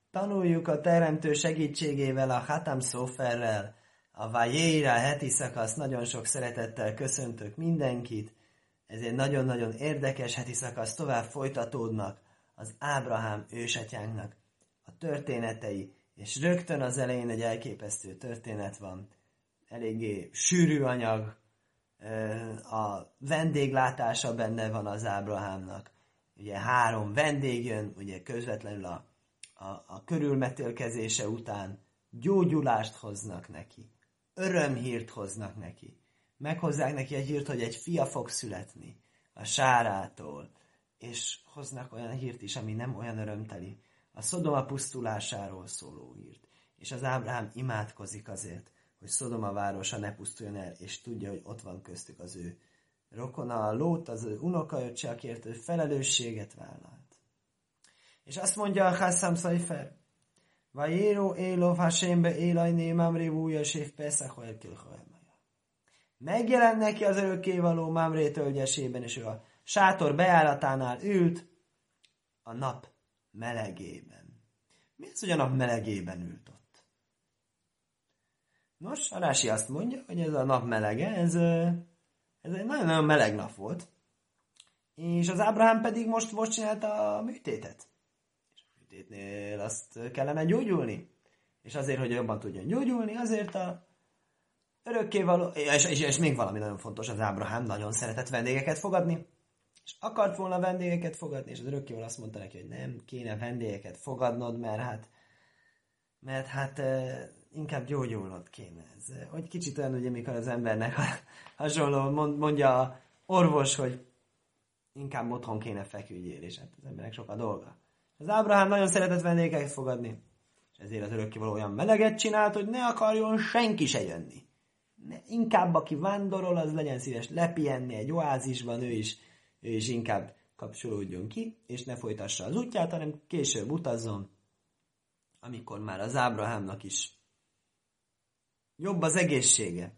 Tanuljuk a Teremtő segítségével, a Hatam Szoferrel, a Vajéra heti szakasz. Nagyon sok szeretettel köszöntök mindenkit. Ez egy nagyon-nagyon érdekes heti szakasz. Tovább folytatódnak az Ábrahám ősatyánknak a történetei, és rögtön az elején egy elképesztő történet van. Eléggé sűrű anyag, a vendéglátása benne van az Ábrahámnak. Ugye 3 vendég jön, ugye közvetlenül a körülmetélkezése után gyógyulást hoznak neki, örömhírt hoznak neki, meghozzák neki a hírt, hogy egy fia fog születni a Sárától, és hoznak olyan hírt is, ami nem olyan örömteli, a Szodoma pusztulásáról szóló hírt. És az Ábrahám imádkozik azért, hogy Szodoma városa ne pusztuljon el, és tudja, hogy ott van köztük az ő rokona, a Lót, az ő unokaöccse, akiért ő felelősséget vállalt. És azt mondja a Hassam Szaifer, Vajéro élov Hasémbe élajné Mamré vúja sév Pesach elkilhaemaja. Megjelent neki az örökkévaló Mamré tölgyesében, és ő a sátor bejáratánál ült a nap melegében. Mi az, hogy a nap melegében ült ott? Nos, a Rási azt mondja, hogy ez a nap melege, ez egy nagyon-nagyon meleg nap volt, és az Ábrahám pedig most csinálta a műtétet. És a műtétnél azt kellene gyógyulni. És azért, hogy jobban tudjon gyógyulni, azért a örökkévaló, és még valami nagyon fontos, az Ábrahám nagyon szeretett vendégeket fogadni, és akart volna vendégeket fogadni, és az örökkévaló azt mondta neki, hogy nem kéne vendégeket fogadnod, mert hát inkább gyógyulnod kéne. Ez, hogy kicsit olyan, ugye, mikor az embernek hasonló mondja a orvos, hogy inkább otthon kéne feküdjél, és hát az embernek sok a dolga. Az Ábrahám nagyon szeretett vendégeket fogadni, és ezért az örökkévaló olyan meleget csinált, hogy ne akarjon senki se jönni. Inkább aki vándorol, az legyen szíves lepihenni egy oázisban, ő is inkább kapcsolódjon ki, és ne folytassa az útját, hanem később utazzon, amikor már az Ábrahámnak is jobb az egészsége.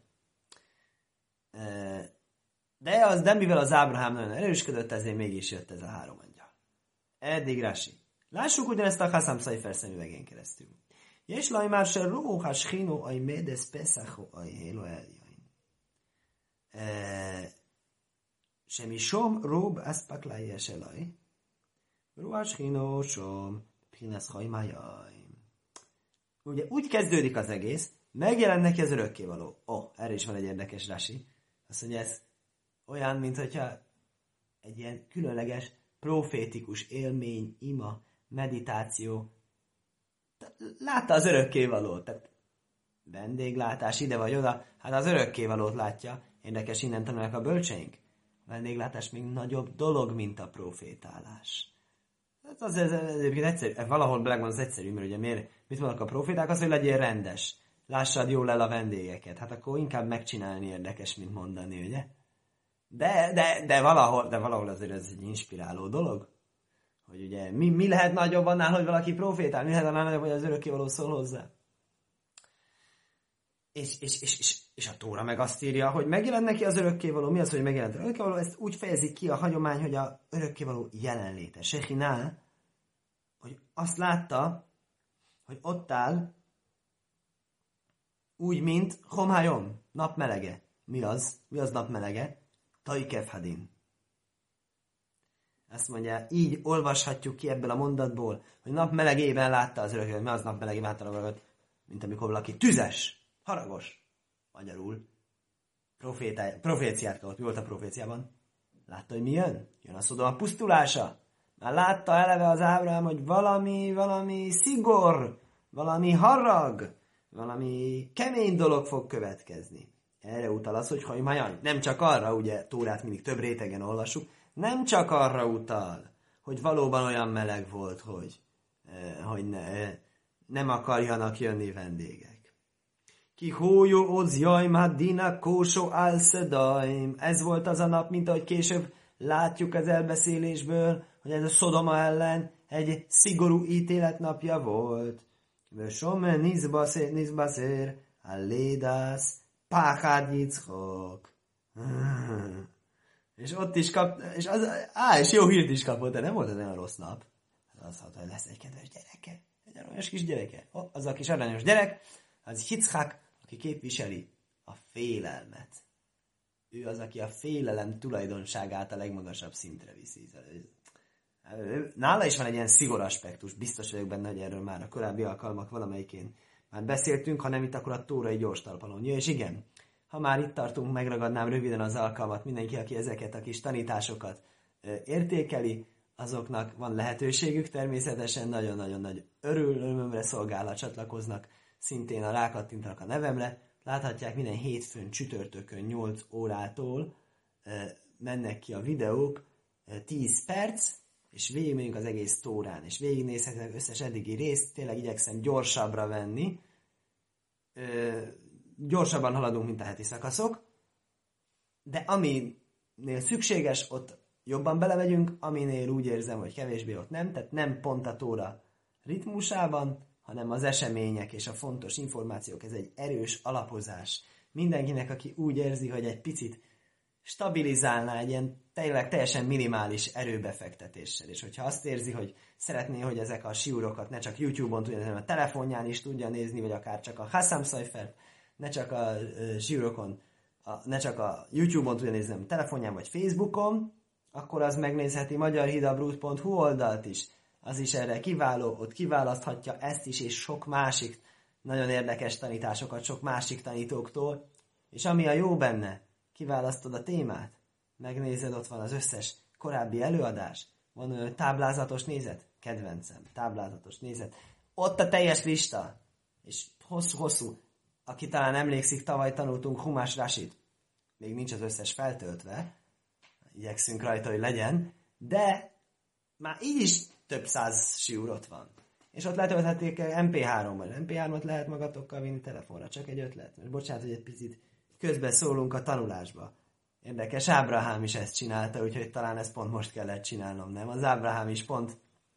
De mivel az Ábrahám nagyon erősködött, ezért mégis jött ez a 3 angyal. Eddig Rási. Lássuk ugyanezt a Hassam Szaifer szemüvegén keresztül. És laj már se róha schino aj médes peszacho aj hélo eljain. Semmi som rób aszpaklája se laj. Róha schino som pinasz hajmájaj. Ugye úgy kezdődik az egész, megjelent neki az örökkévaló. Erre is van egy érdekes Rási. Azt mondja, ez olyan, mintha egy ilyen különleges, profétikus élmény, ima, meditáció. Látta az örökkévalót. Tehát vendéglátás ide vagy oda, hát az örökkévalót látja. Érdekes, innen tanulják a bölcseink. A vendéglátás még nagyobb dolog, mint a profétálás. Hát ez egyébként egyszerű, valahol belegvan az egyszerű, mert ugye mit mondanak a proféták, az, hogy legyél rendes. Lássad jól el a vendégeket. Hát akkor inkább megcsinálni érdekes, mint mondani, ugye? De valahol azért ez egy inspiráló dolog. Hogy ugye mi lehet nagyobb annál, hogy valaki profétál? Mi lehet annál nagyobb, hogy az örökkévaló szól hozzá? És a Tóra meg azt írja, hogy megjelent neki az örökkévaló. Mi az, hogy megjelent az örökkévaló? Ezt úgy fejezik ki a hagyomány, hogy a örökkévaló jelenléte. Sechiná, hogy azt látta, hogy ott áll, úgy, mint Homhájom, napmelege. Mi az? Mi az napmelege? Taikev Hadin. Azt mondja, így olvashatjuk ki ebből a mondatból, hogy napmelegében látta az örökkévalót. Mi az napmelegében látta az örökkévalót? Mint amikor valaki tüzes, haragos. Magyarul. Proféciát kapott. Mi volt a proféciában? Látta, hogy mi jön? Jön a Szodoma pusztulása. Már látta eleve az Ábrahám, hogy valami szigor, valami harag, valami kemény dolog fog következni. Erre utal az, hogy hajmajaj. Nem csak arra, ugye Tórát mindig több rétegen olvassuk, nem csak arra utal, hogy valóban olyan meleg volt, hogy nem akarjanak jönni vendégek. Ki hójó odz jajm haddina kósó álszedaim. Ez volt az a nap, mint ahogy később látjuk az elbeszélésből, hogy ez a Szodoma ellen egy szigorú ítéletnapja volt. Vösomme nizbaszér, allédász, páhád Yitzchok. És ott is és jó hírt is kapott, de nem volt ez olyan rossz nap. Az hogy lesz egy kedves gyereke, egy aranyos kis gyereke. Az a kis aranyos gyerek, az Yitzchak, aki képviseli a félelmet. Ő az, aki a félelem tulajdonságát a legmagasabb szintre viszi. Nála is van egy ilyen szigor aspektus, biztos vagyok benne, hogy erről már a korábbi alkalmak valamelyikén már beszéltünk, ha nem itt, akkor a tórai gyors talpalonja. És igen, ha már itt tartunk, megragadnám röviden az alkalmat, mindenki, aki ezeket a kis tanításokat értékeli, azoknak van lehetőségük, természetesen nagyon-nagyon nagy örömömre szolgál, ha csatlakoznak, szintén a rákattintanak a nevemre. Láthatják, minden hétfőn, csütörtökön 8 órától mennek ki a videók, 10 perc, és végigmegyünk az egész tórán, és végignézhetek összes eddigi részt, tényleg igyekszem gyorsabbra venni. Gyorsabban haladunk, mint a heti szakaszok, de aminél szükséges, ott jobban belevegyünk, aminél úgy érzem, hogy kevésbé, ott nem, tehát nem pont a tóra ritmusában, hanem az események és a fontos információk, ez egy erős alapozás. Mindenkinek, aki úgy érzi, hogy egy picit stabilizálná egy ilyen tényleg teljesen minimális erőbefektetéssel. És hogyha azt érzi, hogy szeretné, hogy ezek a siúrokat ne csak YouTube-on tudja, hanem a telefonján is tudja nézni, vagy akár csak a Hassam Sofer, ne csak a siúrokon, ne csak a YouTube-on tudja nézni, hanem a telefonján vagy Facebookon, akkor az megnézheti magyarhidabrut.hu oldalt is. Az is erre kiváló, ott kiválaszthatja ezt is, és sok másik nagyon érdekes tanításokat, sok másik tanítóktól. És ami a jó benne, kiválasztod a témát, megnézed, ott van az összes korábbi előadás, van olyan táblázatos nézet, kedvencem, táblázatos nézet, ott a teljes lista, és hosszú-hosszú, aki talán emlékszik, tavaly tanultunk Humás Rasit, még nincs az összes feltöltve, igyekszünk rajta, hogy legyen, de már így is több száz siúr ott van. És ott letölthetik MP3-ban. MP3-ot lehet magatokkal vinni telefonra, csak egy ötlet. Most bocsánat, hogy egy picit közben szólunk a tanulásba. Érdekes, Ábrahám is ezt csinálta, úgyhogy talán ezt pont most kellett csinálnom, nem? Az Ábrahám is pont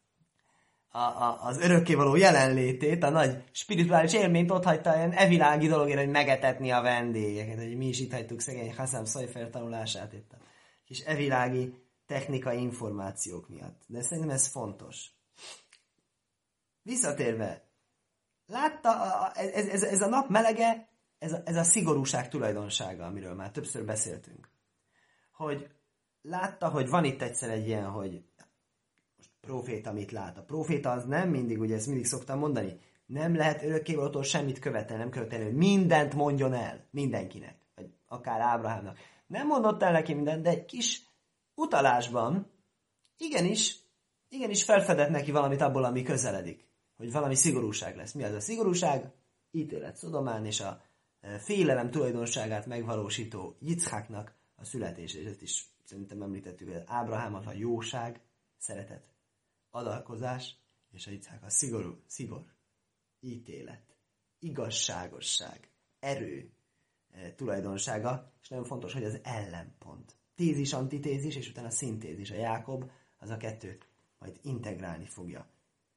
az örökkévaló jelenlétét, a nagy spirituális élményt ott hagyta ilyen evilági dologért, hogy megetetni a vendégeket. Hogy mi is itt hagytuk szegény Hassam Sofer tanulását itt a kis evilági technikai információk miatt. De szerintem ez fontos. Visszatérve, látta, ez a nap melege, ez a szigorúság tulajdonsága, amiről már többször beszéltünk. Hogy látta, hogy van itt egyszer egy ilyen, hogy most proféta mit lát. A proféta az nem mindig, ugye ezt mindig szoktam mondani, nem lehet örökkévalótól semmit követelni, nem követelni, hogy mindent mondjon el mindenkinek, vagy akár Ábrahámnak. Nem mondott el neki mindent, de egy kis utalásban igenis felfedett neki valamit abból, ami közeledik. Hogy valami szigorúság lesz. Mi az a szigorúság? Ítélet Szodomán és a félelem tulajdonságát megvalósító Yitzchaknak a születése. És ezt is szerintem említettük, hogy Ábrahám az a jóság, szeretet, adakozás, és a Yitzchak a szigor, ítélet, igazságosság, erő tulajdonsága, és nagyon fontos, hogy az ellenpont. Tézis, antitézis, és utána szintézis. A Jákob az a kettőt majd integrálni fogja.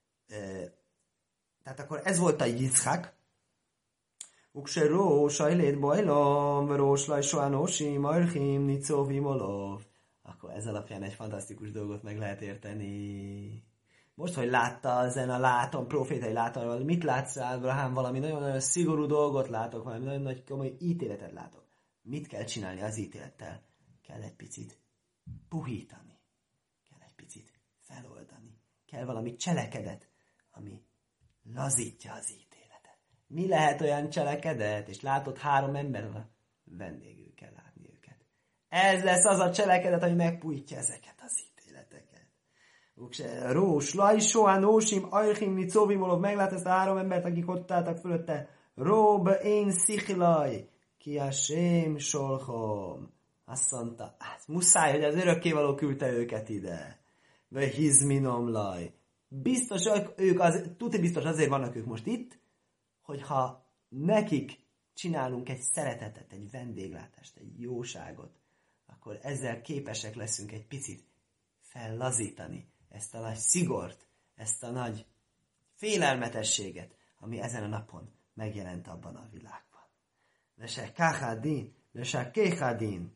Tehát akkor ez volt a Yitzchak. Ukse rós, ajlét bajlom, rós laj soánósi, marchim, nicóvi molov. Akkor ez alapján egy fantasztikus dolgot meg lehet érteni. Most, hogy látta ezen a látom, profétai látom, mit látsz, Ábrahám? Valami nagyon-nagyon szigorú dolgot látok, valami nagyon nagy komoly ítéletet látok. Mit kell csinálni az ítélettel? Kell egy picit puhítani. Kell egy picit feloldani. Kell valami cselekedet, ami lazítja az ítéletet. Mi lehet olyan cselekedet? És látod 3 ember, vendégül kell látni őket. Ez lesz az a cselekedet, ami megpuhítja ezeket az ítéleteket. Rós, laj, soha, nósim, ajchim, nicóvimolov, meglát ezt a 3 embert, akik ott álltak fölötte. Rób, én szichlaj, ki a sém solchom. Azt mondta, hát muszáj, hogy az örökkévaló küldte őket ide. Vagy hizminom laj. Biztos, tuti biztos azért vannak ők most itt, hogyha nekik csinálunk egy szeretetet, egy vendéglátást, egy jóságot, akkor ezzel képesek leszünk egy picit fellazítani ezt a nagy szigort, ezt a nagy félelmetességet, ami ezen a napon megjelent abban a világban. Lese kachadin, lese kéchadin,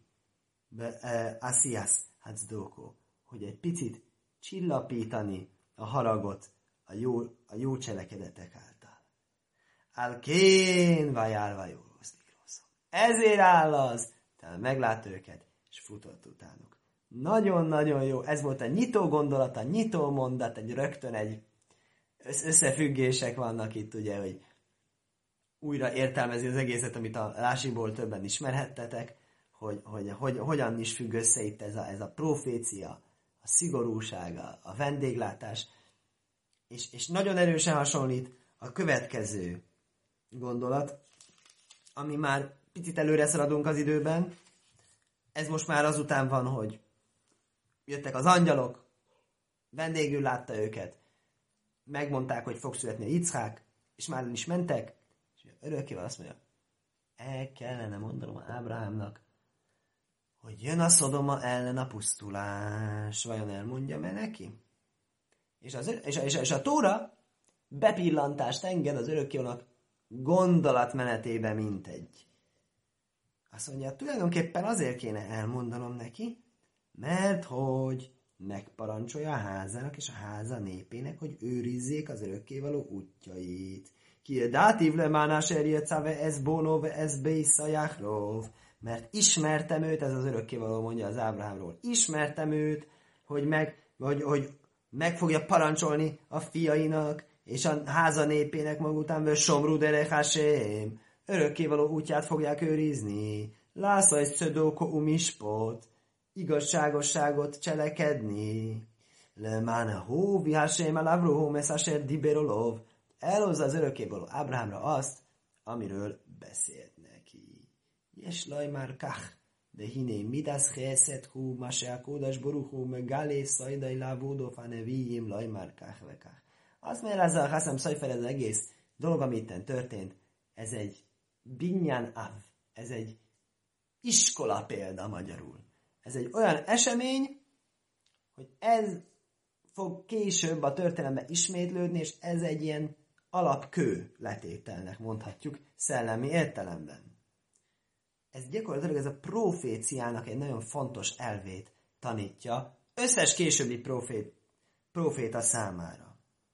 Asias Haczdókó, hogy egy picit csillapítani a haragot a a jó cselekedetek által. Alkén vajálva jó rossz. Ezért áll az, tehát meglát őket, és futott utánuk. Nagyon-nagyon jó. Ez volt a nyitó gondolat, a nyitó mondat, rögtön egy összefüggések vannak itt, ugye, hogy újra értelmezi az egészet, amit a Rásiból többen ismerhettetek, hogy hogyan is függ össze itt ez a profécia, a szigorúsága, a vendéglátás, és nagyon erősen hasonlít a következő gondolat, ami már picit előre szaladunk az időben. Ez most már azután van, hogy jöttek az angyalok, vendégül látta őket, megmondták, hogy fog születni a Yitzhák, és már is mentek, és örökkéval azt mondja, el kellene mondanom Ábrahámnak, hogy jön a Szodoma ellen a pusztulás. Vajon elmondja-e neki? És a Tóra bepillantást enged az örökkévalónak gondolatmenetébe, mint egy. Azt mondja, tulajdonképpen azért kéne elmondanom neki, mert hogy megparancsolja a házának és a háza népének, hogy őrizzék az örökkévaló útjait. Ki dátív le mánás erjecave ez bónove ez beiszajáhrov. Mert ismertem őt, ez az örökkévaló mondja az Ábrahámról, ismertem őt, hogy meg fogja parancsolni a fiainak, és a háza népének maga után somru derechásém, örökkévaló útját fogják őrizni, lászva egy szödóko umispot, igazságosságot cselekedni, le mána hó, vihásém el Avrohom eszásért diberolov, elhozza az örökkévaló Ábrahámra azt, amiről beszélt neki. És laj már kach, de hiné midas cheszet hú, mase a kódas boruchú, meg galé szajdai lávódófa nevíjim, laj már kach vekach. Azt magyarázza a Haszem Szajfer, ez az egész dolog, ami itten történt, ez egy binyan av, ez egy iskola példa magyarul. Ez egy olyan esemény, hogy ez fog később a történelemben ismétlődni, és ez egy ilyen alapkő letételnek mondhatjuk szellemi értelemben. Ez gyakorlatilag ez a proféciának egy nagyon fontos elvét tanítja összes későbbi proféta számára.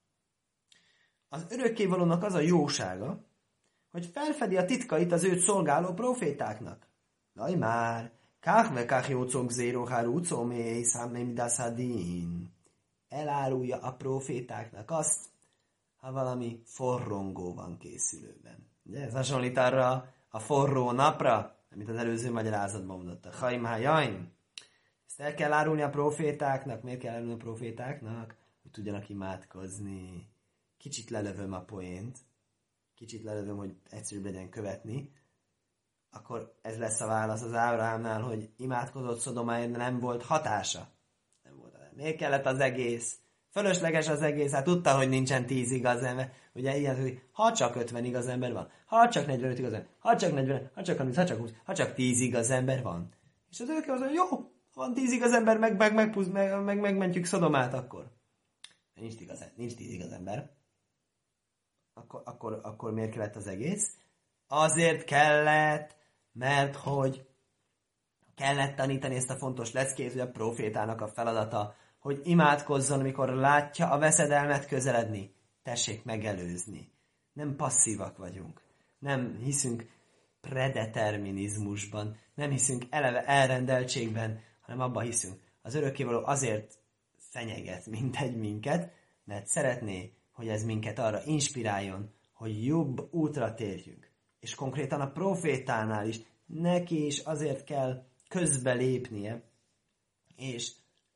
Az örökkévalónak az a jósága, hogy felfedi a titkait az őt szolgáló profétáknak. Laj már, káhve káhjócok zéro hárúcó mély számménydászadín. Elárulja a profétáknak azt, ha valami forrongó van készülőben. Ugye, ez hasonlít arra a forró napra, amit az előző magyarázatban mondott. A Chaim Hajaim. Ezt el kell árulni a profétáknak. Miért kell árulni a profétáknak? Hogy tudjanak imádkozni. Kicsit lelövöm a poént. Kicsit lelövöm, hogy egyszerűbb legyen követni. Akkor ez lesz a válasz az Ábrahámnál, hogy imádkozott Szodomáért, de nem volt hatása. Nem volt. Miért kellett az egész? Fölösleges az egész, hát tudta, hogy nincsen 10 igaz ember. Ugye ilyen, hogy ha csak 50 igaz ember van, ha csak 45 igaz ember, ha csak 40, ha csak 30, ha csak 20, ha csak 10 igaz ember van. És az ők az, hogy jó, van 10 igaz ember, megmentjük Szodomát akkor. Nincs 10 igaz ember. Akkor miért kellett az egész? Azért kellett, mert hogy kellett tanítani ezt a fontos leckét, hogy a profétának a feladata, hogy imádkozzon, amikor látja a veszedelmet közeledni. Tessék megelőzni. Nem passzívak vagyunk. Nem hiszünk predeterminizmusban. Nem hiszünk eleve elrendeltségben, hanem abban hiszünk. Az örökkévaló azért fenyeget minket, mert szeretné, hogy ez minket arra inspiráljon, hogy jobb útra térjünk. És konkrétan a profétánál is neki is azért kell közbelépnie, és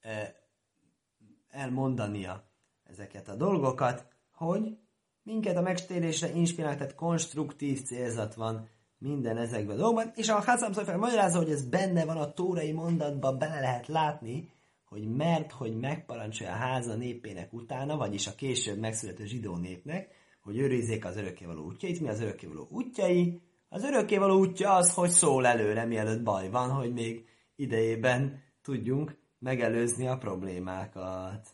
elmondania ezeket a dolgokat, hogy minket a megtérésre inspirál, tehát konstruktív célzat van minden ezekben a dolgokban, és a Haszem Szajfer magyarázza, hogy ez benne van a tórai mondatban, bele lehet látni, hogy megparancsolja a háza népének utána, vagyis a később megszülető zsidó népnek, hogy őrizzék az örökkévaló útjait. Mi az örökkévaló útjai? Az örökkévaló útja az, hogy szól előre, mielőtt baj van, hogy még idejében tudjunk megelőzni a problémákat.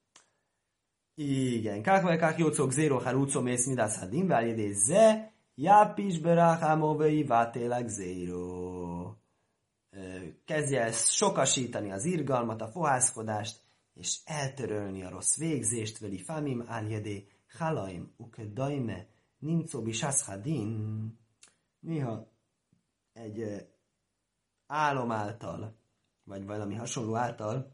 Igen. Kákvajkák jócok zéro hár úcomész midász hadim váljédézze, jápis beráhámóvei vátélek zéro. Kezdje el sokasítani az irgalmat, a fohászkodást, és eltörölni a rossz végzést, veli famim áljedé, halaim, ukedaime, nimcobi shaszhadin. Néha egy álom által, vagy valami hasonló által,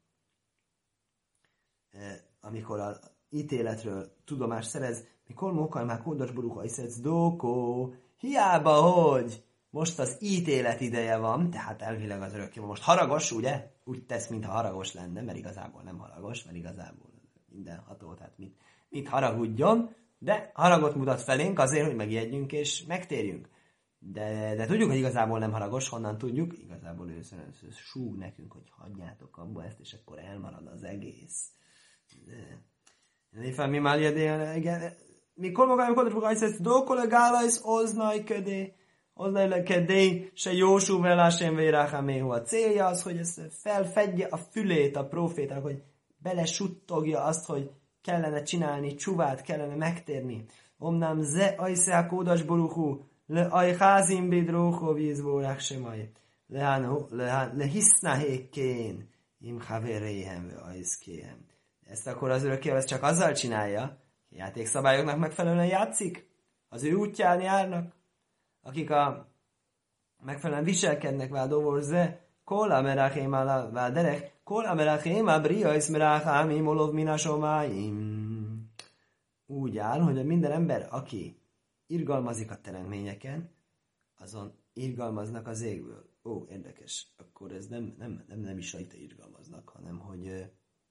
amikor az ítéletről tudomást szerez, mikor mókaj már kódos buruha iszedsz dókó, hiába, hogy most az ítélet ideje van, tehát elvileg az örökké most haragos, ugye? Úgy tesz, mintha haragos lenne, mert igazából nem haragos, mert igazából mindenható, tehát mit haragudjon, de haragot mutat felénk azért, hogy megijedjünk és megtérjünk. De tudjuk, hogy igazából nem haragos, honnan tudjuk? Igazából ő súg nekünk, hogy hagyjátok abba ezt, és akkor elmarad az egész. Mi már igen. Mikor maga, amikor azt dókole gálajsz, oznaj kedé, se Jósú velásén véráháméhu. A célja az, hogy ez felfedje a fülét a profétának, hogy belesuttogja azt, hogy kellene csinálni csuvát, kellene megtérni. Omnám ze ajszák ódas boruchú, le ajházim bidróhó vízbórák semaj. Le hisznáhékkén, im haveréhem ve ajszkéhem. Ezt akkor az örökkéval csak azzal csinálja, játékszabályoknak megfelelően játszik, az ő útján járnak, akik a megfelelően viselkednek vádóvorze, kol amerachém a derek, kol amerachém a briajsz merachám imolov minasomáim. Úgy áll, hogy minden ember, aki irgalmazik a teremtményeken, azon irgalmaznak az égből. Ó, érdekes. Akkor ez nem is rajta irgalmaznak, hanem hogy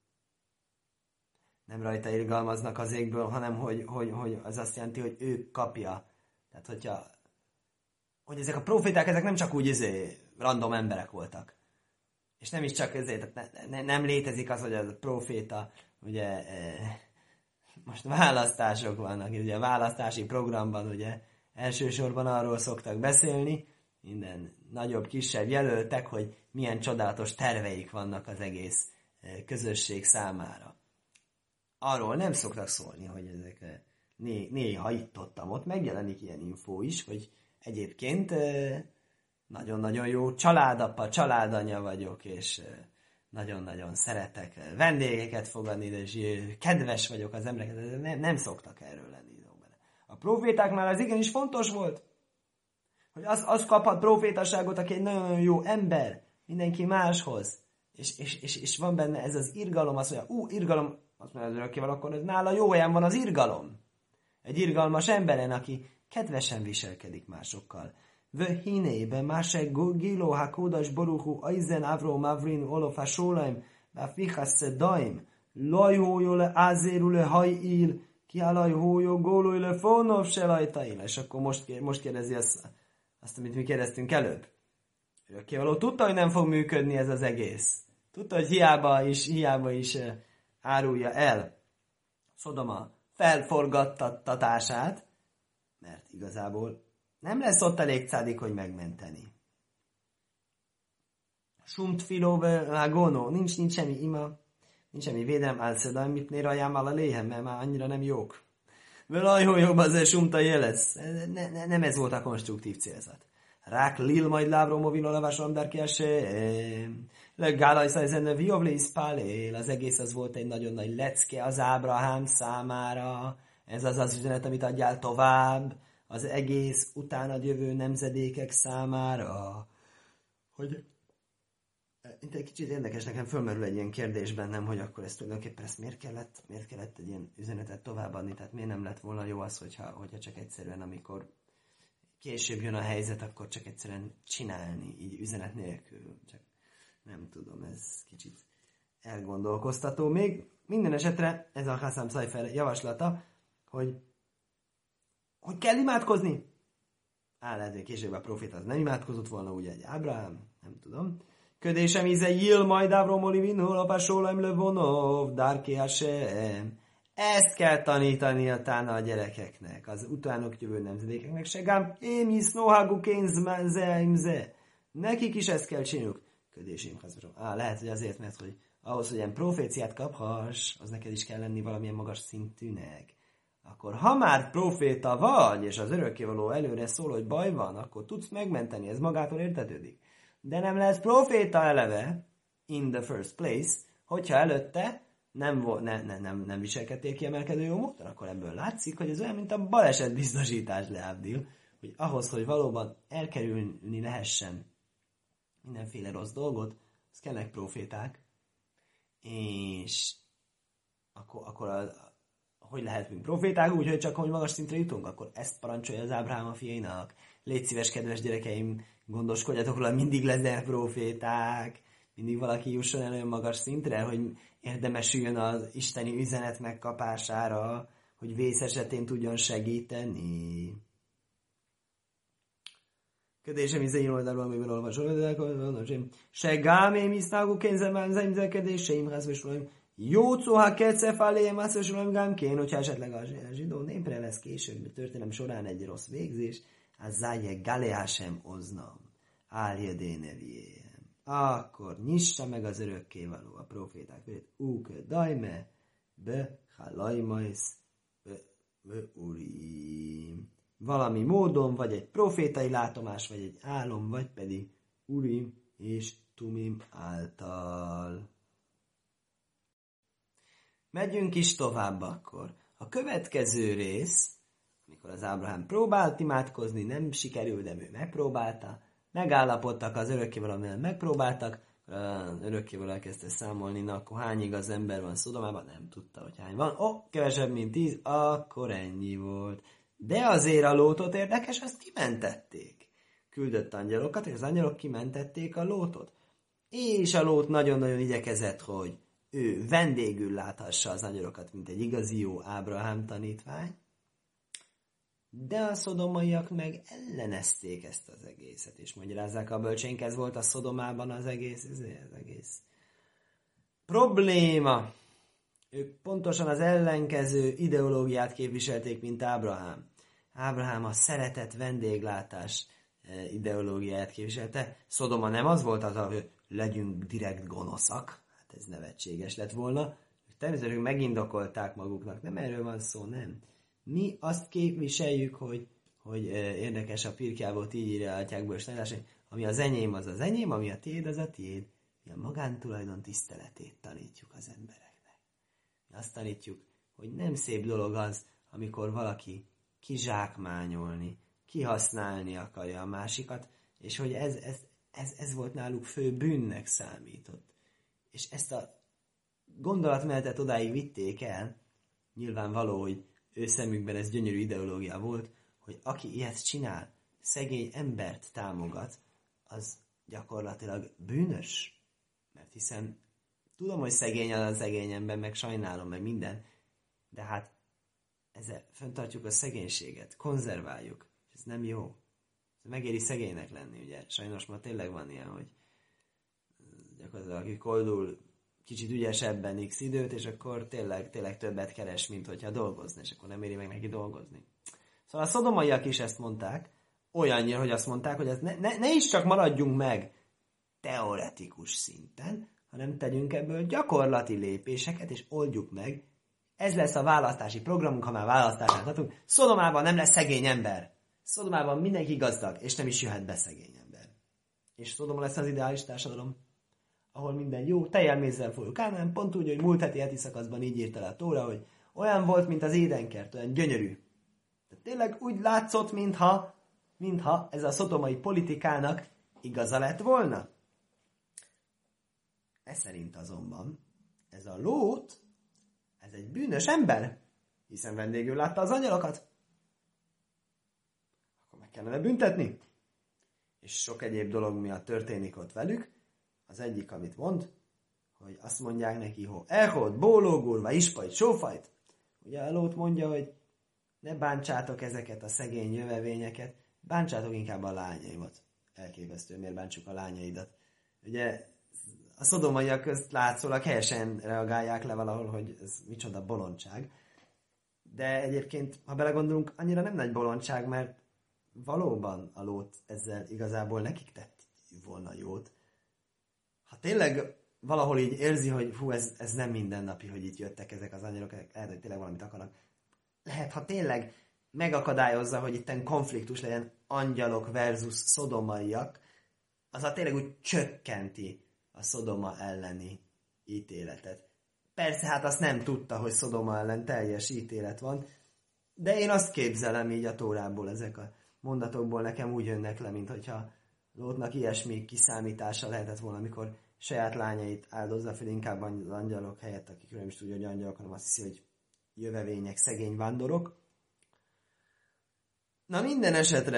nem rajta irgalmaznak az égből, hanem hogy az azt jelenti, hogy ő kapja. Tehát, hogy ezek a proféták, ezek nem csak úgy random emberek voltak. És nem is csak ezért, nem létezik az, hogy a proféta, ugye, most választások vannak, ugye a választási programban, ugye, elsősorban arról szoktak beszélni, minden nagyobb, kisebb jelöltek, hogy milyen csodálatos terveik vannak az egész közösség számára. Arról nem szoktak szólni, hogy ezek néha ott megjelenik ilyen infó is, hogy egyébként nagyon-nagyon jó családapa, családanya vagyok, és nagyon-nagyon szeretek vendégeket fogadni, és kedves vagyok az embereket, nem szoktak erről lenni. A profétáknál ez igenis fontos volt, hogy az kaphat profétaságot, aki egy nagyon jó ember, mindenki máshoz, és van benne ez az irgalom, azt mondja, irgalom, azt mondja az örökkéval, akkor nála jó helyen van az irgalom. Egy irgalmas emberen, aki kedvesen viselkedik másokkal. Vöhinébe máse giló hakódas boruchu aizen avró mavrin olofa sólaim váfichasz daim lajhójó le ázérú le hajíl ki alajhójó gólój le fónov se lajtail. És akkor most kérdezi azt, amit mi kérdeztünk előbb. Örökkévaló tudta, hogy nem fog működni ez az egész. Tudta, hogy hiába is árulja el Szodoma felforgattatását, mert igazából nem lesz ott elég cádik, hogy megmenteni. Sumt filóve gono, nincs semmi ima, nincs semmi védelem, álszedaj, mit nérajám a léhem, mert már annyira nem jók. Velaj, jobb az sumta jelez. Nem ez volt a konstruktív célzat. Rák lil majd lábromovil olavasom, dar kiesé. Legálajszaj ezen viovlész pálél. Az egész az volt egy nagyon nagy lecke az Ábrahám számára. Ez az üzenet, amit adjál tovább az egész utánad jövő nemzedékek számára. Hogy egy kicsit érdekes, nekem fölmerül egy ilyen kérdés bennem, hogy akkor ezt tulajdonképpen miért kellett egy ilyen üzenetet továbbadni, tehát miért nem lett volna jó az, hogyha csak egyszerűen, amikor később jön a helyzet, akkor csak egyszerűen csinálni, így üzenet nélkül. Csak nem tudom, ez kicsit elgondolkoztató. Még minden esetre ez a Hassam Szajfer javaslata, hogy kell imádkozni. Lehet, hogy később a profét az nem imádkozott volna, ugye egy Ábrahám, nem tudom. Ködésem íze jil majd Ábromoli vinhol a pasólaim levonov, dárki hasem. Ezt kell tanítani a tána a gyerekeknek, az utánok jövő nemzedékeknek. Segám, én is nohágu kénzze. Nekik is ezt kell csináljuk. Ködésém hazvarom. Lehet, hogy azért, mert hogy ahhoz, hogy ilyen proféciát kaphass, az neked is kell lenni valamilyen magas szintűnek. Akkor ha már proféta vagy, és az örökkévaló előre szól, hogy baj van, akkor tudsz megmenteni, ez magától értetődik. De nem lesz proféta eleve, in the first place, Hogyha előtte nem viselkedtél kiemelkedő jó módon, akkor ebből látszik, hogy ez olyan, mint a baleset biztosítás leábdil, hogy ahhoz, hogy valóban elkerülni lehessen mindenféle rossz dolgot, az kellnek proféták, és akkor hogy lehetünk proféták? Úgyhogy csak, hogy magas szintre jutunk, akkor ezt parancsolja az Ábrahám a fiainak. Légy szíves, kedves gyerekeim, gondoskodjatok róla, mindig lesznek proféták, mindig valaki jusson el olyan magas szintre, hogy érdemesüljön az isteni üzenet megkapására, hogy vész esetén tudjon segíteni. Kedésem izei oldalról, amiben olvasol, Segámém isznágú kénzemán zemzekedéseim, házvésulaim, Jócó, ha kecef aléjem, házvésulaim gámkén, hogyha esetleg a zsidó népre lesz később történelem során egy rossz végzés, az zájje galeásem oznam, áljedéneviém. Akkor nyissa meg az örökkévaló a proféták vét, úke dajme, be halajmajsz, be urim. Valami módon, vagy egy profétai látomás, vagy egy álom, vagy pedig urim és tumim által. Megyünk is tovább akkor. A következő rész, amikor az Ábrahám próbált imádkozni, nem sikerült, de ő megpróbálta, megállapodtak az örökkévalóval, megpróbáltak, az örökkévaló elkezdte számolni, na akkor hány igaz ember van Szodomában, nem tudta, hogy hány van. Kevesebb, mint 10, akkor ennyi volt. De azért a Lótot érdekes, azt kimentették. Küldött angyalokat, és az angyalok kimentették a Lótot. És a Lót nagyon-nagyon igyekezett, hogy ő vendégül láthassa az angyalokat, mint egy igazi jó Ábrahám tanítvány. De a szodomaiak meg ellenezték ezt az egészet, és magyarázzák a bölcsénk, ez volt a Szodomában az egész probléma. Ők pontosan az ellenkező ideológiát képviselték, mint Ábrahám. Ábrahám a szeretet vendéglátás ideológiáját képviselte. Szodoma nem az volt az, hogy legyünk direkt gonoszak. Hát ez nevetséges lett volna. Természetesen megindokolták maguknak. Nem erről van szó, nem. Mi azt képviseljük, hogy érdekes a Pirkei így írja a Tyákból, ami az enyém, az az enyém, ami a tiéd, az a tiéd. Mi a magántulajdon tiszteletét tanítjuk az embereknek. Mi azt tanítjuk, hogy nem szép dolog az, amikor valaki kizsákmányolni, kihasználni akarja a másikat, és hogy ez volt náluk fő bűnnek számított. És ezt a gondolatmenetet odáig vitték el, nyilvánvaló, hogy ő szemükben ez gyönyörű ideológia volt, hogy aki ilyet csinál, szegény embert támogat, az gyakorlatilag bűnös. Mert hiszen tudom, hogy szegény az a szegény ember, meg sajnálom, meg minden, de hát ezzel fenntartjuk a szegénységet, konzerváljuk, és ez nem jó. Megéri szegénynek lenni, ugye? Sajnos ma tényleg van ilyen, hogy gyakorlatilag aki koldul kicsit ügyesebben x időt, és akkor tényleg többet keres, mint hogyha dolgozna, és akkor nem éri meg neki dolgozni. Szóval a szodomaiak is ezt mondták, olyannyira, hogy azt mondták, hogy ez ne is csak maradjunk meg teoretikus szinten, hanem tegyünk ebből gyakorlati lépéseket, és oldjuk meg. Ez lesz a választási programunk, ha már választását adunk. Szodomában nem lesz szegény ember. Szodomában mindenki gazdag, és nem is jöhet be szegény ember. És Szodoma lesz az ideális társadalom, ahol minden jó, tejjel mézzel folyó Kánaán, pont úgy, hogy múlt heti szakaszban így írta le a Tóra, hogy olyan volt, mint az édenkert, olyan gyönyörű. De tényleg úgy látszott, mintha ez a szodomai politikának igaza lett volna. Ez szerint azonban ez a Lót, ez egy bűnös ember, hiszen vendégül látta az angyalokat. Akkor meg kellene büntetni. És sok egyéb dolog miatt történik ott velük. Az egyik, amit mond, hogy azt mondják neki, hogy ehod, bólógurva, ispajt, sófajt. Ugye a Lót mondja, hogy ne bántsátok ezeket a szegény jövevényeket, bántsátok inkább a lányaimat. Elképesztő, miért bántsuk a lányaidat. Ugye a szodomaiak közt látszólag helyesen reagálják le valahol, hogy ez micsoda bolondság. De egyébként, ha belegondolunk, annyira nem nagy bolondság, mert valóban a Lót ezzel igazából nekik tett volna jót. Ha tényleg valahol így érzi, hogy hú, ez nem mindennapi, hogy itt jöttek ezek az angyalok, lehet, hogy tényleg valamit akarnak. Lehet, ha tényleg megakadályozza, hogy itten konfliktus legyen angyalok versus szodomaiak, azzal tényleg úgy csökkenti a Szodoma elleni ítéletet. Persze, hát azt nem tudta, hogy Szodoma ellen teljes ítélet van, de én azt képzelem így a Tórából, ezek a mondatokból nekem úgy jönnek le, mint hogyha Lótnak ilyesmi kiszámítása lehetett volna, amikor saját lányait áldozza fel inkább az angyalok helyett, akikről nem is tudja, hogy angyalok, hanem azt hiszi, hogy jövevények, szegény vándorok. Na minden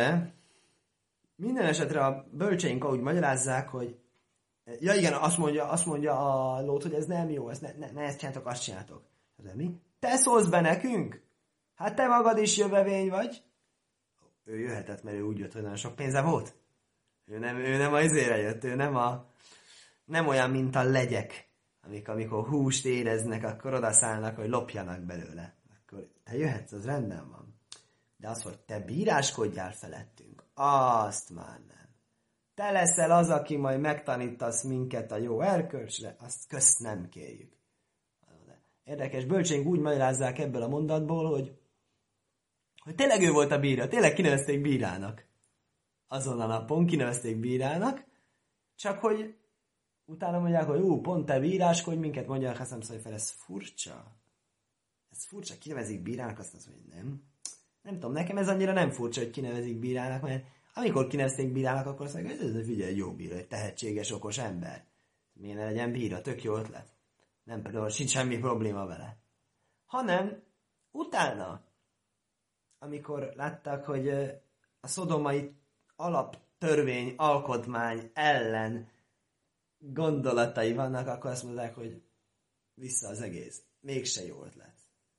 esetre a bölcseink ahogy magyarázzák, hogy ja igen, azt mondja a Lót, hogy ez nem jó, ne ezt csináltok, azt csináltok. De mi? Te szólsz be nekünk? Hát te magad is jövevény vagy. Ő jöhetett, mert ő úgy jött, hogy nagyon sok pénze volt. Ő nem az izére jött, ő nem olyan, mint a legyek, amikor húst éreznek, akkor odaszállnak, hogy lopjanak belőle. Akkor te jöhetsz, az rendben van. De az, hogy te bíráskodjál felettünk, azt már nem. Te leszel az, aki majd megtanítasz minket a jó erkölcsre, azt közt nem kérjük. Érdekes, bölcsénk úgy magyarázzák ebből a mondatból, hogy tényleg ő volt a bírá, tényleg kinevezték bírának. Azon a napon kinevezték bírának, csak hogy utána mondják, hogy pont te bíráskodj minket, mondják, Haszem Szojfer, ez furcsa. Ez furcsa, kinevezik bírának, azt mondja, hogy nem. Nem tudom, nekem ez annyira nem furcsa, hogy kinevezik bírának, mert amikor kinevezték bírának, akkor azt mondják, hogy ez figyelj, jó bírá, egy tehetséges, okos ember. Miért ne legyen bíra, tök jó ötlet. Nem például, sincs semmi probléma vele. Hanem utána, amikor látták, hogy a szodomai alaptörvény, alkotmány ellen gondolatai vannak, akkor azt mondják, hogy vissza az egész. Mégse jó ötlet.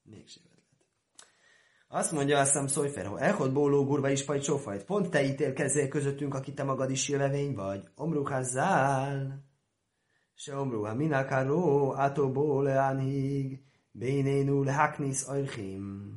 Azt mondja, azt hiszem Szojfer, hogy elhod bóló gurva is pajt sófajt. Pont te ítélkezzél közöttünk, aki te magad is jövevény vagy. Omruha zál. Se omruha minakaró, átóból leánhíg, bénénul haknisz ajrchim.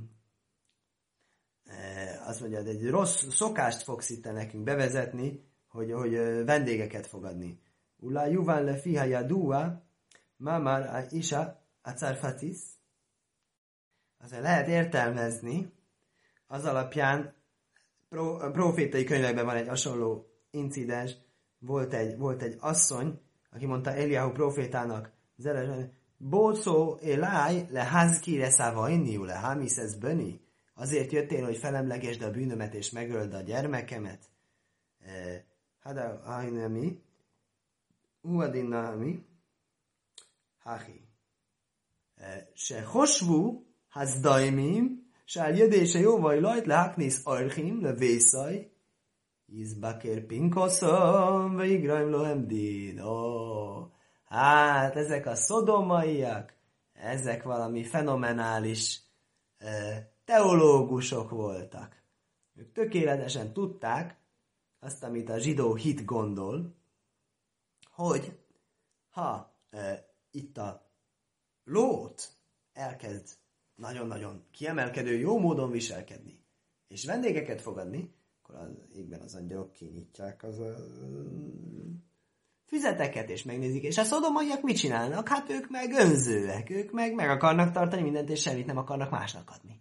Azt mondja, de egy rossz szokást fogsz itt nekünk bevezetni, hogy vendégeket fogadni. Ula juvan le fiha jadua, mamar a isa a carfatis. Azért lehet értelmezni, az alapján profétai könyvekben van egy hasonló incidens, volt egy asszony, aki mondta Eliyahu profétának, Bócó eláj le házkire szavainniu le hamiszesz böni. Azért jöttél, hogy felemlegesd a bűnömet és megöld a gyermekemet. Hada hajnemi, uadinnami, hachi. Se hosvu, Hazdajmim, sál jödése jóvaj lajt le haknisz archim, le vészaj, izbakér pinkoszom, ve igraim lohem din. Hát, ezek a szodomaiak, ezek valami fenomenális teológusok voltak. Ők tökéletesen tudták azt, amit a zsidó hit gondol, hogy ha itt a Lót elkezd nagyon-nagyon kiemelkedő, jó módon viselkedni, és vendégeket fogadni, akkor az égben az angyalok kinyitják az füzeteket, és megnézik, és a szodomaiak mit csinálnak? Hát ők meg önzőek, ők meg akarnak tartani mindent, és semmit nem akarnak másnak adni.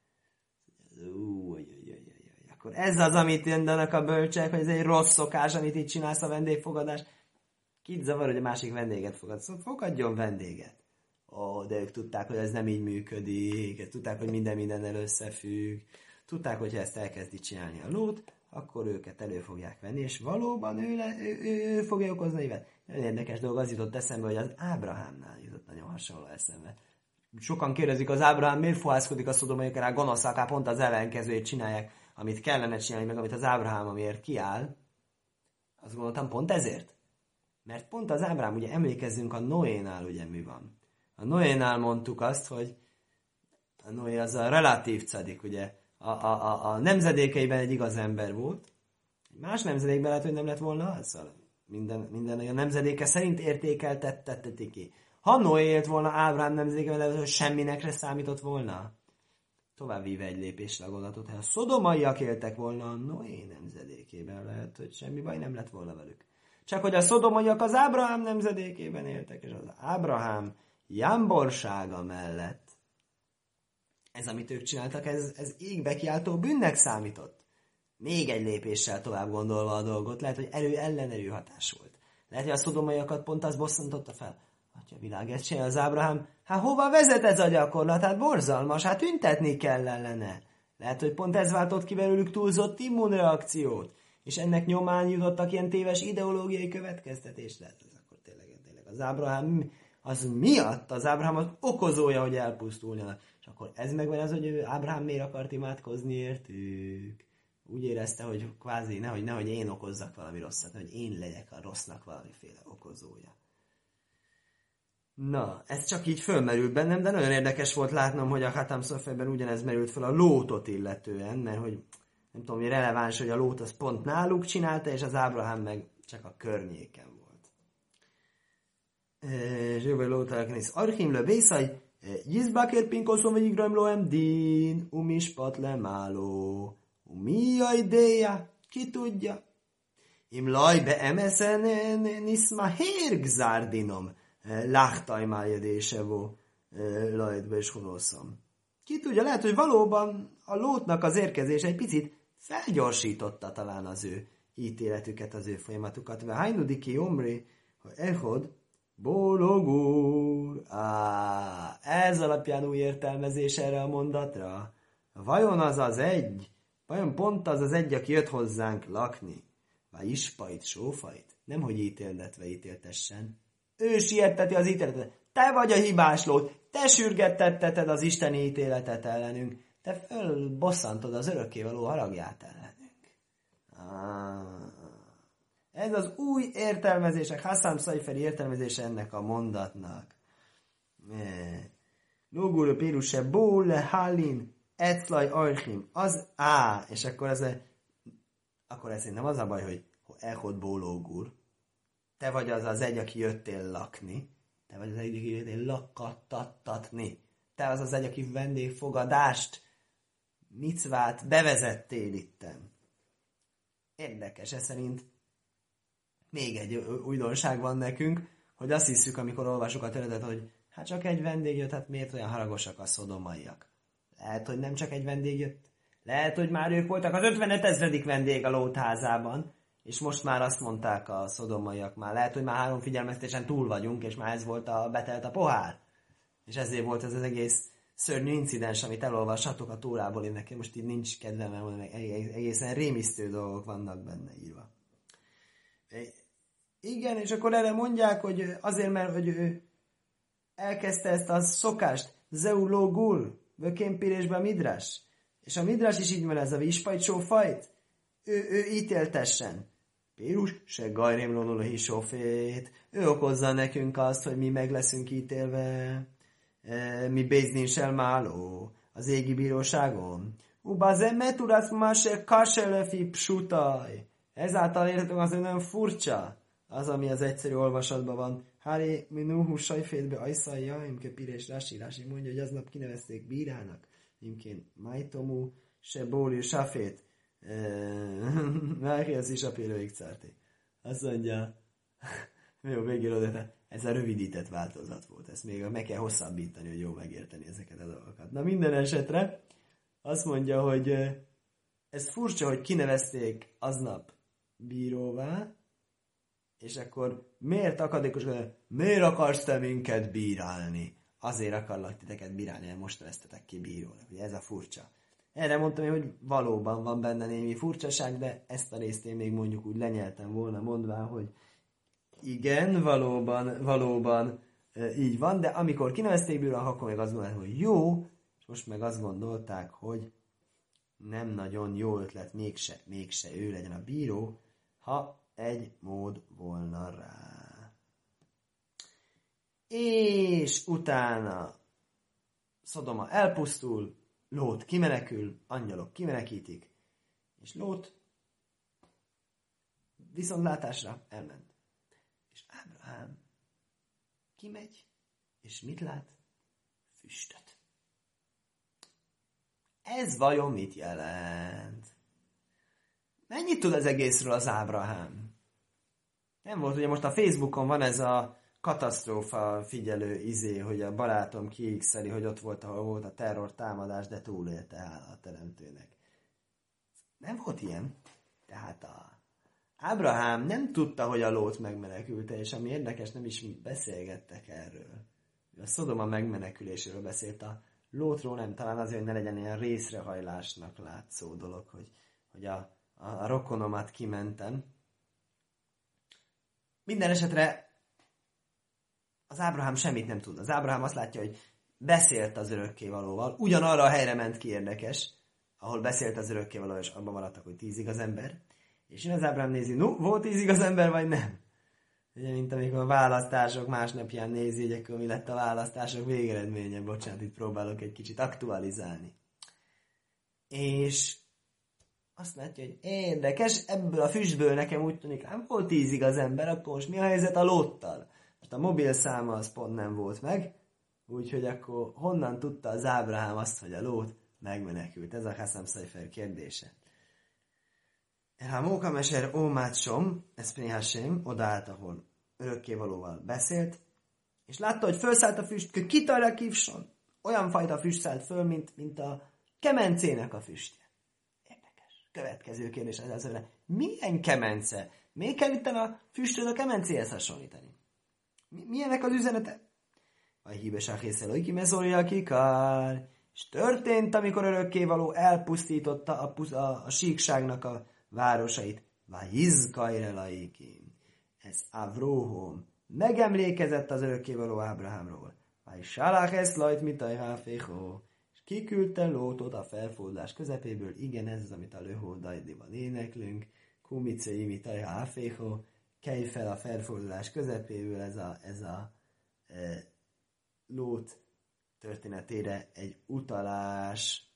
Akkor ez az, amit mondanak a bölcsek, hogy ez egy rossz szokás, amit itt csinálsz a vendégfogadás. Kit zavar, hogy a másik vendéget fogadsz? Szóval fogadjon vendéget. De ők tudták, hogy ez nem így működik, tudták, hogy mindennel összefügg, tudták, hogy ha ezt elkezdi csinálni a Lót, akkor őket elő fogják venni, és valóban ő fogja okozni évet. Nagyon érdekes dolog, az jutott eszembe, hogy az Ábrahámnál jutott nagyon hasonló eszembe. Sokan kérdezik, az Ábrahám miért fohászkodik a szodomaiakra, rá gonoszak, pont az ellenkezőjét csinálják, amit kellene csinálni, meg amit az Ábrahám amiért kiáll. Azt gondoltam, pont ezért. Mert pont az Ábrahám, ugye emlékezzünk a Noénál, ugye mi van. A Noénál mondtuk azt, hogy a Noé az a relatív cadik, ugye a nemzedékeiben egy igaz ember volt, más nemzedékben lehet, hogy nem lett volna az, szóval minden a nemzedéke szerint értékeltették ki. Ha Noé élt volna Ábrahám nemzedékében, lehet, hogy semminekre számított volna. Tovább víve egy lépésre a gondolatot, ha a szodomaiak éltek volna a Noé nemzedékében, lehet, hogy semmi baj nem lett volna velük. Csak hogy a szodomaiak az Ábrahám nemzedékében éltek, és az Ábrahám jámborsága mellett ez, amit ők csináltak, ez égbe kiáltó bűnnek számított. Még egy lépéssel tovább gondolva a dolgot, lehet, hogy erő ellen erő hatás volt. Lehet, hogy a szodomaiakat pont az bosszantotta fel. Atya világ, ezt csinál az Ábrahám. Hát hova vezet ez a gyakorlat? Hát borzalmas, hát tüntetni kell ellene. Lehet, hogy pont ez váltott ki belőlük túlzott immunreakciót, és ennek nyomán jutottak ilyen téves ideológiai következtetésre. Hát ez akkor tényleg az Ábrahám, az miatt az Ábrahám az okozója, hogy elpusztuljanak. És akkor ez megvan az, hogy Ábrahám miért akart imádkozni értük. Úgy érezte, hogy kvázi nehogy én okozzak valami rosszat, hogy én legyek a rossznak valamiféle okozója. Na, ez csak így fölmerült bennem, de nagyon érdekes volt látnom, hogy a Hatam Soferben ugyanez merült fel a Lótot illetően, mert hogy nem tudom, hogy releváns, hogy a Lót az pont náluk csinálta, és az Ábrahám meg csak a környéken volt. Zsőből Lótalakon is Archim le Bészaj, Jizbaker Pinkoszon vagy Igraim Loem Din, Umispat lemáló, Umia idéja, ki tudja? Im lajbe emeszen niszma hérgzárdinom, láhtajmájedésevó lajtbe is honoszom. Ki tudja, lehet, hogy valóban a Lótnak az érkezése egy picit felgyorsította talán az ő ítéletüket, az ő folyamatukat. Ve hajnudiki omri, ha ehod, bólogur. Ez alapján új értelmezés erre a mondatra. Vajon vajon pont az egy, aki jött hozzánk lakni? Vagy ispait, sófait? Nemhogy ítéltetve ítéltessen. Ő sietteti az ítéletet. Te vagy a hibás Lót, te sürgettetted az isteni ítéletet ellenünk. Te fölbosszantod az örökkévaló haragját ellenünk. Ez az új értelmezések, Hassam Szajferi értelmezése ennek a mondatnak. Lógúrő péruse bóle halin etszlaj archim. Az és akkor ez nem az a baj, hogy elhod bólógúr. Te vagy az egy, aki jöttél lakni. Te vagy az egy, aki jöttél lakattattatni. Te az egy, aki vendégfogadást, micvát bevezettél itten. Érdekes, ez szerint még egy újdonság van nekünk, hogy azt hiszük, amikor olvasjuk a történetet, hogy hát csak egy vendég jött, hát miért olyan haragosak a szodomaiak? Lehet, hogy nem csak egy vendég jött. Lehet, hogy már ők voltak az 55 000. vendég a Lót házában, és most már azt mondták a szodomaiak már. Lehet, hogy már 3 figyelmeztetésen túl vagyunk, és már ez volt betelt a pohár. És ezért volt ez az egész szörnyű incidens, amit elolvashatok a Tórából. Én nekem most így nincs kedvem, mert egészen rémisztő dolgok vannak benne írva. Igen, és akkor erre mondják, hogy azért, mert hogy ő elkezdte ezt a szokást, zeulógul, vökémpirésbe a midrás. És a midrás is így van, ez a vispajt sófajt. Ő ítéltessen. Pérus, se gajrém lónul a hisófét. Ő okozza nekünk azt, hogy mi meg leszünk ítélve. Mi béznin selmáló az égi bíróságon. Ubazem meturász máse kaselefi psutaj. Ezáltal érhetünk az, hogy nagyon furcsa az, ami az egyszerű olvasatban van. Hári minuhu sajfétbe ajszalja, imke Pírés Rási mondja, hogy aznap kinevezték bírának. Imkén Majtomú, se Bóli Safét. Máki az is a pélőig cárté. Azt mondja, jó, végül ez a rövidített változat volt. Ezt még meg kell hosszabbítani, hogy jól megérteni ezeket a dolgokat. Na minden esetre azt mondja, hogy ez furcsa, hogy kinevezték aznap bíróvá, és akkor miért akarsz te minket bírálni? Azért akarlak titeket bírálni, mert most vesztetek ki bírónak. Ugye ez a furcsa. Erre mondtam, hogy valóban van benne némi furcsaság, de ezt a részt én még mondjuk úgy lenyeltem volna mondván, hogy igen, valóban így van, de amikor kinevezték bírónak, akkor még azt gondolták, hogy jó, és most meg azt gondolták, hogy nem nagyon jó ötlet mégse ő legyen a bíró, ha egy mód volna rá. És utána Szodoma elpusztul, Lót kimenekül, angyalok kimenekítik, és Lót viszontlátásra elment. És Ábrahám kimegy, és mit lát? Füstöt. Ez vajon mit jelent? Mennyit tud az egészről az Ábrahám? Nem volt, ugye most a Facebookon van ez a katasztrófa figyelő hogy a barátom kiikszeli, hogy ott volt, ahol volt a terror támadás, de túlélte a teremtőnek. Nem volt ilyen. Tehát a Ábrahám nem tudta, hogy a Lót megmenekülte, és ami érdekes, nem is beszélgettek erről. A Szodoma megmeneküléséről beszélt, a Lótról nem, talán azért, hogy ne legyen ilyen részrehajlásnak látszó dolog, hogy a rokonomat kimentem. Minden esetre az Ábrahám semmit nem tud. Az Ábrahám azt látja, hogy beszélt az örökkévalóval, ugyanarra a helyre ment ki, érdekes, ahol beszélt az örökkévaló, és abban maradtak, hogy 10 igaz ember. És én az Ábrahám nézi, volt 10 igaz ember, vagy nem? Ugye, mint amikor a választások másnapján nézi, hogy akkor mi lett a választások végeredménye. Bocsánat, itt próbálok egy kicsit aktualizálni. És azt látja, hogy érdekes, ebből a füstből nekem úgy tűnik, nem volt 10 igaz ember, akkor most mi a helyzet a Lóttal? Most a mobil száma az pont nem volt meg, úgyhogy akkor honnan tudta az Ábrahám azt, hogy a Lót megmenekült? Ez a Hassam Szajfer kérdése. Ha Móka Meser Ómátsom, ez Hashem, odaállt, ahol örökkévalóval beszélt, és látta, hogy felszállt a füst, kitalra kívson. Olyan fajta füst szállt föl, mint a kemencének a füstje. Érdekes. Következő kérdés az, milyen kemence? Miért kell itt a füstöt a kemencéhez hasonlítani? Milyenek az üzenete? A híves achészελői kimezolja kikár. És történt, amikor örökkévaló elpusztította a síkságnak a városait. Vahizkajrelaikim. Ez Avróhom. Megemlékezett az örökkévaló Ábrahámról. Vajsalach eszlajt mitaj háféhó. És kiküldte Lótot a felfordulás közepéből. Igen, ez az, amit a Löhó Dajdiban éneklünk. Kumicei mitaj háféhó. Kelj fel a felfordulás közepéből. Ez a Lót történetére egy utalás.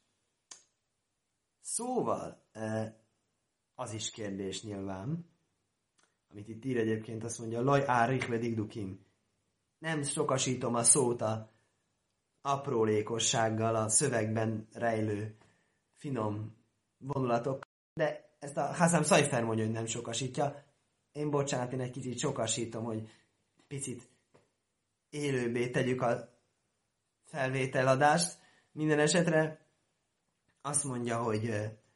Szóval, az is kérdés nyilván, amit itt ír egyébként, azt mondja, laj árich vedigdukim. Nem sokasítom a szót a aprólékossággal, a szövegben rejlő finom vonulatok, de ezt a Hassam Szajfer mondja, hogy nem sokasítja. Én bocsánat, én egy kicsit sokasítom, hogy picit élőbbé tegyük a felvételadást. Minden esetre azt mondja, hogy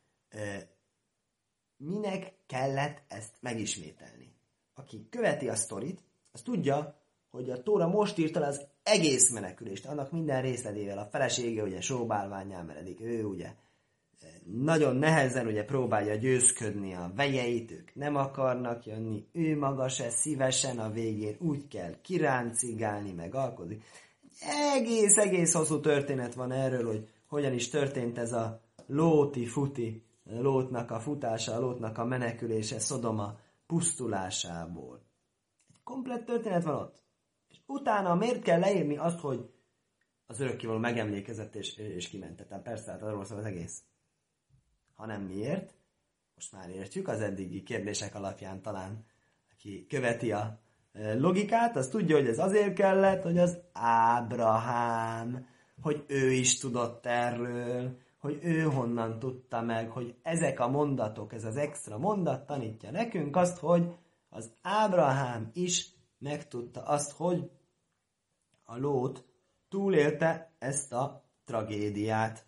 minek kellett ezt megismételni. Aki követi a sztorit, az tudja, hogy a Tóra most írta le az egész menekülést, annak minden részletével. A felesége ugye sóbálvánnyá meredik, ő ugye nagyon nehezen ugye próbálja győzködni a vejeit, ők nem akarnak jönni, ő maga se szívesen, a végén úgy kell kiráncigálni, meg alkozni. Egész hosszú történet van erről, hogy hogyan is történt ez a Lóti-futi, Lótnak a futása, Lótnak a menekülése Szodoma pusztulásából. Egy komplett történet van ott. És utána miért kell leírni azt, hogy az örökkévaló megemlékezett és kimentett? Tehát persze, hát arról szól az egész. Hanem miért? Most már értjük az eddigi kérdések alapján talán, aki követi a logikát, az tudja, hogy ez azért kellett, hogy az Ábrahám, hogy ő is tudott erről, hogy ő honnan tudta meg, hogy ezek a mondatok, ez az extra mondat tanítja nekünk azt, hogy az Ábrahám is megtudta azt, hogy a Lót túlélte ezt a tragédiát.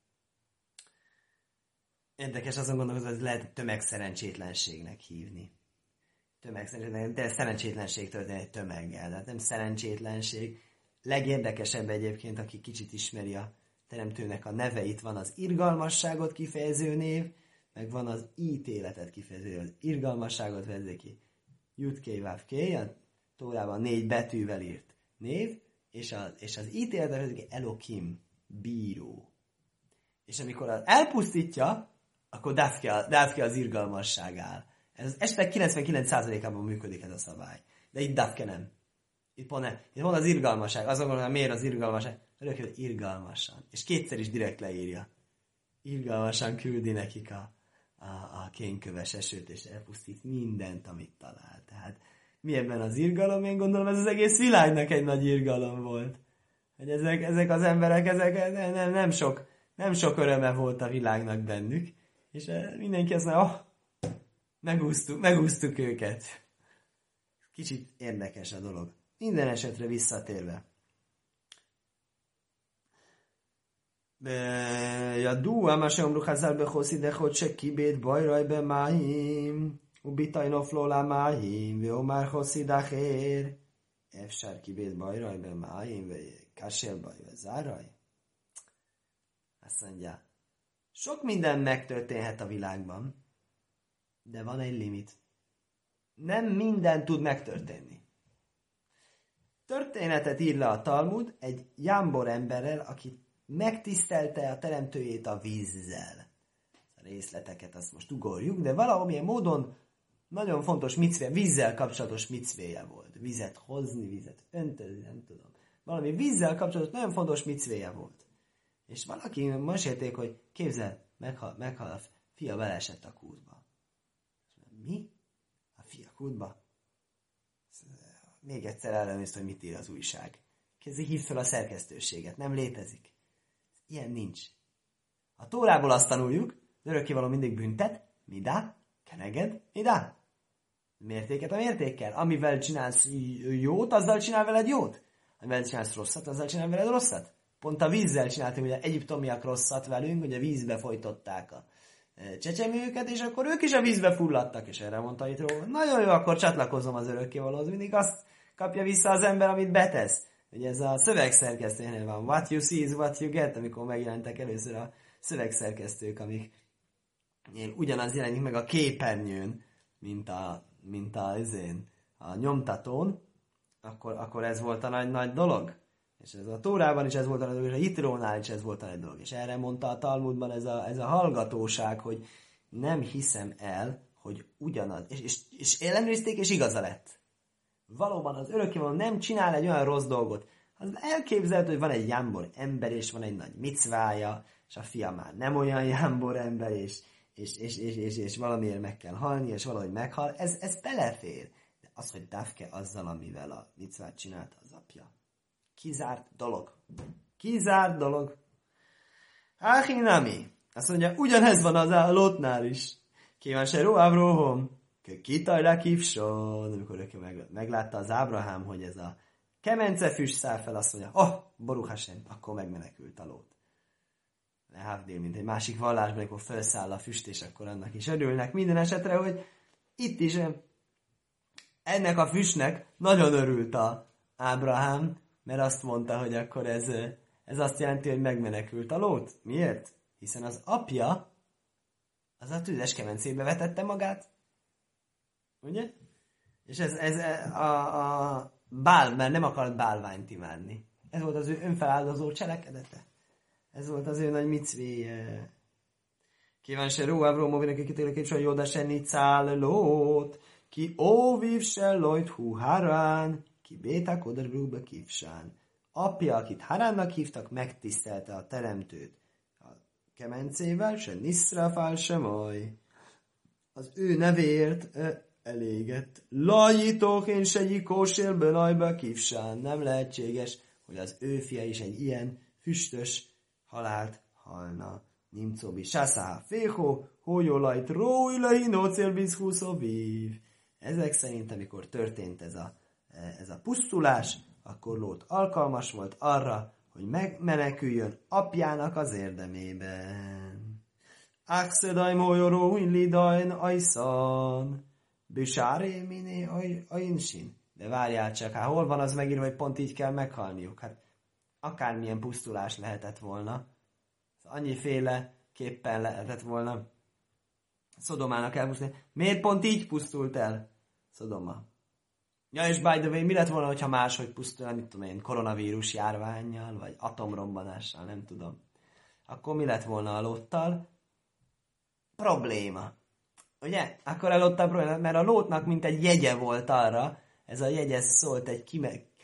Érdekes azon gondolkozni, hogy ez lehet tömegszerencsétlenségnek hívni. De szerencsétlenség történik egy tömeggel, tehát nem szerencsétlenség. Legérdekesebb egyébként, aki kicsit ismeri a teremtőnek a neve, itt van az irgalmasságot kifejező név, meg van az ítéletet kifejező név. Az irgalmasságot vezzi ki Jut-Kei Vav-Kei, a Tórában 4 betűvel írt név, és az ítéletet vezzi ki Elokim, bíró. És amikor elpusztítja, akkor Dávke az irgalmasság áll. Ez esetek 99%-ában működik ez a szabály. De itt Dávke nem. Itt pont nem. Itt van az irgalmasság. Azon gondolom, miért az irgalmasság? Örökkévaló irgalmasan. És kétszer is direkt leírja. Irgalmasan küldi nekik a kénköves esőt, és elpusztít mindent, amit talál. Tehát mi ebben az irgalom? Én gondolom, ez az egész világnak egy nagy irgalom volt. Hogy ezek az emberek, nem sok öröme volt a világnak bennük. És mindenki azt mondja, megúsztuk őket. Kicsit érdekes a dolog. Minden esetre visszatérve. ידוע מה שאמרו חז"ל בחסידי חודשי כיבד בוירוי במים. Ubitajnofló lámáim, Vjómár hosszidachér, Efsár kibét bajrajbe máim, Kásélbajbe záraj. Azt mondja, sok minden megtörténhet a világban, de van egy limit. Nem minden tud megtörténni. Történetet ír le a Talmud egy jámbor emberrel, aki megtisztelte a teremtőjét a vízzel. A részleteket azt most ugorjuk, de valamilyen módon nagyon fontos micvé, vízzel kapcsolatos micvéje volt. Vizet hozni, vizet öntözni, nem tudom. Valami vízzel kapcsolatos nagyon fontos micvéje volt. És valaki mesélték, hogy képzel, meghal a fia, beleesett a kútba. Mi? A fia kútba? Még egyszer ellenőrzt, hogy mit ír az újság. Kezdj, hívd fel a szerkesztőséget, nem létezik. Ilyen nincs. A Tórából azt tanuljuk, az örökkévaló mindig büntet, midá, keneged, midá. Mértéket a mértékkel. Amivel csinálsz jót, azzal csinál veled jót. Amivel csinálsz rosszat, azzal csinál veled rosszat. Pont a vízzel csináltunk, ugye egyiptomiak rosszat velünk, ugye vízbe folytották a csecsemőket, és akkor ők is a vízbe fulladtak, és erre mondta itt róla, nagyon jó, akkor csatlakozom az örökkévalóhoz, mindig azt kapja vissza az ember, amit betesz. Ugye ez a szövegszerkesztőnél van, what you see is what you get, amikor megjelentek először a szövegszerkesztők, amik ugyanaz jelenik meg a képernyőn, mint a nyomtatón, akkor ez volt a nagy dolog. És ez a Tórában is ez volt a nagy dolog, és a Jitrónál is ez volt a nagy dolog. És erre mondta a Talmudban ez a hallgatóság, hogy nem hiszem el, hogy ugyanaz. És ellenőrizték, és igaza lett. Valóban az örökkévaló nem csinál egy olyan rossz dolgot. Az elképzelhető, hogy van egy jámbor ember, és van egy nagy micvája, és a fia már nem olyan jámbor ember, és valamiért meg kell halni, és valahogy meghal. Ez belefér. De az, hogy dafke azzal, amivel a micvát csinálta az apja. Kizárt dolog. Kizárt dolog. Áhinami. Azt mondja, ugyanez van az Lótnál is. Kíváncsi Róábróhom. Kitajlá kívson. Amikor meglátta az Ábrahám, hogy ez a kemence füst száll fel, azt mondja, Baruch Hashem, akkor megmenekült a Lót. Lehavdél, mint egy másik vallásban, amikor felszáll a füst, és akkor annak is örülnek. Minden esetre, hogy itt is ennek a füstnek nagyon örült a Ábrahám, mert azt mondta, hogy akkor ez azt jelenti, hogy megmenekült a Lót. Miért? Hiszen az apja az a tüzes kemencébe vetette magát. Ugye? És ez a bál, mert nem akart bálványt imádni. Ez volt az ő önfeláldozó cselekedete. Ez volt az ő nagy micvéje. Kíváncsi Róábról movinek kitérőkép, hogy Jóda se nicál Lót, ki óvív se lojt hú harán, ki béták oderbrúbe kívsán. Apja, akit Haránnak hívtak, megtisztelte a teremtőt. A kemencével se niszrafál se maj. Az ő nevéért elégett. Lajítók én se gyikósélbe najba kívsán. Nem lehetséges, hogy az ő fia is egy ilyen füstös halált halna. Nimcobi sászá féhó, hójolajt róilahínó célbizhúszó vív. Ezek szerint, amikor történt ez a pusztulás, akkor Lót alkalmas volt arra, hogy megmeneküljön apjának az érdemében. Axedaj mójoró lidajn ajszan, bisáré miné ajinsin. De várjál csak, hol van az megírva, hogy pont így kell meghalniuk? Hát akármilyen pusztulás lehetett volna. Annyiféle képpen lehetett volna Szodomának elpusztulni. Miért pont így pusztult el Szodoma? Ja, és by the way, mi lett volna, hogyha máshogy pusztul, mit tudom én, koronavírus járvánnyal, vagy atomrobbanással, nem tudom. Akkor mi lett volna a Lóttal? Probléma. Ugye? Akkor a Lóttal probléma, mert a Lótnak mint egy jegye volt arra, ez a jegy szólt egy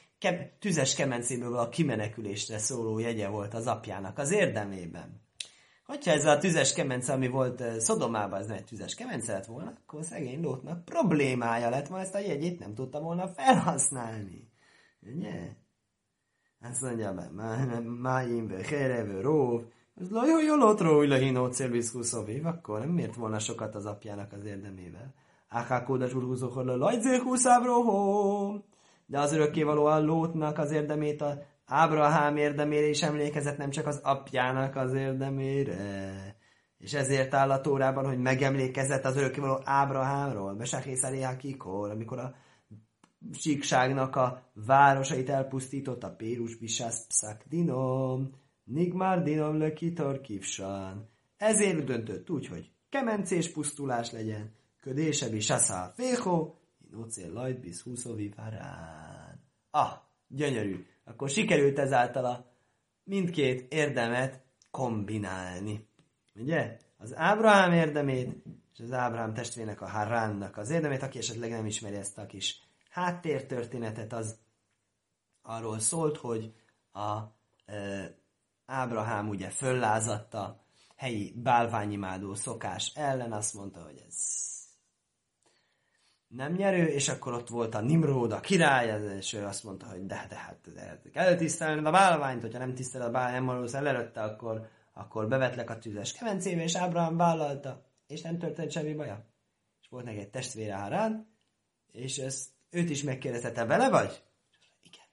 tüzes kemencéből a kimenekülésre szóló jegye volt az apjának az érdemében. Hogyha ez a tüzes kemence, ami volt Szodomában, ez nem egy tüzes kemence lett volna, akkor szegény Lótnak problémája lett volna, ezt a jegyét nem tudta volna felhasználni. Ugye? Azt mondja, máimbe, herevő, róv, az lajhajja Lótról, lehínó célviszkuszóvív, akkor nem mért volna sokat az apjának az érdemével. Áhákódas úrhúzókor le lajzéhúszábróhó. De az örökkévalóan Lótnak az érdemét a Ábrahám érdemére is emlékezett, nem csak az apjának az érdemére. És ezért áll a Tórában, hogy megemlékezett az örökkévaló Ábrahámról, Besachész Kikor, amikor a síkságnak a városait elpusztította, Pérus Bisász Pszak Dinom, Nigmar Dinom Lökitor Kivsan. Ezért döntött úgy, hogy kemencés pusztulás legyen, ködése Bisásza Fého, Inocél Lajtbisz Húszovi Várán. Gyönyörű. Akkor sikerült ezáltal a mindkét érdemet kombinálni. Ugye? Az Ábrahám érdemét, és az Ábrahám testvének a Haránnak az érdemét, aki esetleg nem ismeri ezt a kis háttértörténetet, az arról szólt, hogy Ábrahám ugye föllázadt a helyi bálványimádó szokás ellen, azt mondta, hogy ez nem nyerő, és akkor ott volt a Nimród, a király, és ő azt mondta, hogy de kell tisztelned a bálványt, hogyha nem tiszteled a bálványt, nem valósz előtte, akkor bevetlek a tüzes kemencébe, és Ábrahám vállalta, és nem történt semmi baja. És volt neki egy testvére Harán, és őt is megkérdezte, te vele vagy? Igen.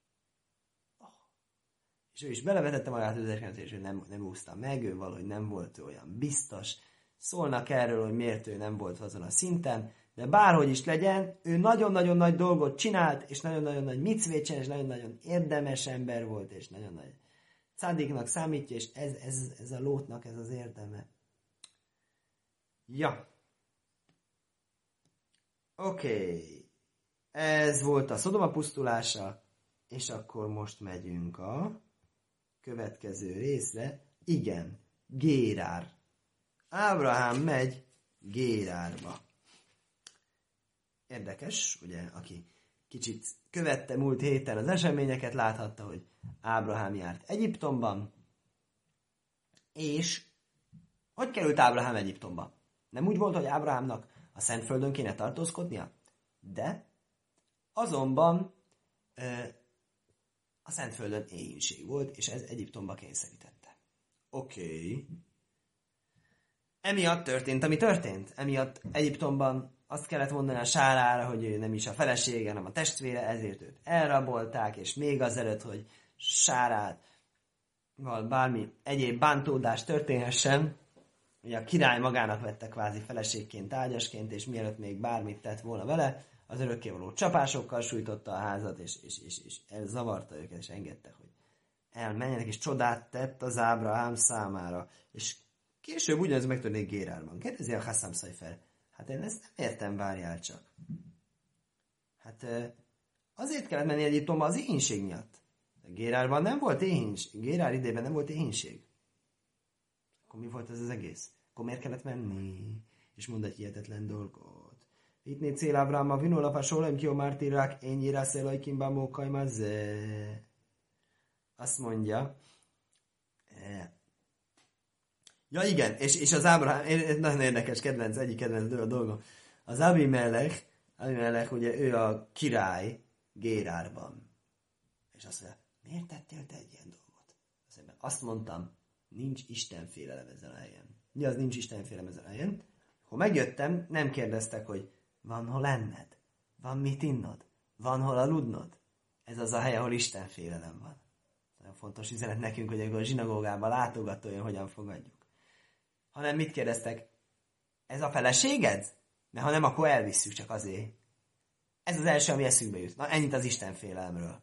És ő is belevetette magát az kemencébe, és ő nem úszta meg, ő valahogy nem volt olyan biztos. Szólnak erről, hogy miért ő nem volt azon a szinten, de bárhogy is legyen, ő nagyon-nagyon nagy dolgot csinált, és nagyon-nagyon nagy micvét csinált, és nagyon-nagyon érdemes ember volt, és nagyon nagy cádiknak számítja, és ez a Lótnak ez az érdeme. Ja. Oké. Ez volt a Szodoma pusztulása, és akkor most megyünk a következő részre. Igen, Gérár. Ábrahám megy Gérárba. Érdekes, ugye, aki kicsit követte múlt héten az eseményeket, láthatta, hogy Ábrahám járt Egyiptomban, és hogy került Ábrahám Egyiptomba? Nem úgy volt, hogy Ábrahámnak a Szentföldön kéne tartózkodnia? De azonban a Szentföldön éhínség volt, és ez Egyiptomba kényszerítette. Oké. Emiatt történt, ami történt. Emiatt Egyiptomban azt kellett mondani a Sárára, hogy ő nem is a felesége, hanem a testvére, ezért őt elrabolták, és még azelőtt, hogy Sárával bármi egyéb bántódás történhessen, ugye a király magának vette kvázi feleségként, ágyasként, és mielőtt még bármit tett volna vele, az örökkévaló csapásokkal sújtotta a házat, és elzavarta őket, és engedte, hogy elmenjenek, és csodát tett az Ábrahám számára. És később ugyanez megtörténik Gérárban. Kérdezi a Hassam Szajfer, hát én ezt nem értem, várjál csak. Hát azért kellett menni Egyiptomba az éhínség miatt. Gérárban nem volt éhínség. Gérár idejében nem volt éhínség. Akkor mi volt ez az egész? Akkor miért kellett menni? És mond egy hihetetlen dolgot. Itt négy cél Ábrahám vinolapa sólem ki a mártírák, én nyírász elajkim bámókaj mazze. Azt mondja. Ja igen, és az Ábrahám, nagyon érdekes egyik kedvenc dolgom. Az Abimelech, ugye ő a király Gérárban. És azt mondja, miért tettél te egy ilyen dolgot? Azt mondtam, nincs Istenfélelem ezen a helyen. Mi az nincs Istenfélelem ezen a helyen? Akkor megjöttem, nem kérdeztek, hogy van hol enned? Van mit innod? Van hol aludnod? Ez az a hely, ahol Istenfélelem van. Nagyon fontos üzenet nekünk, hogy a zsinagógába látogatója hogyan fogadjuk. Hanem mit kérdeztek? Ez a feleséged? Mert ha nem, akkor elvisszük csak azért. Ez az első, ami eszünkbe jut. Na, ennyit az Istenfélelemről.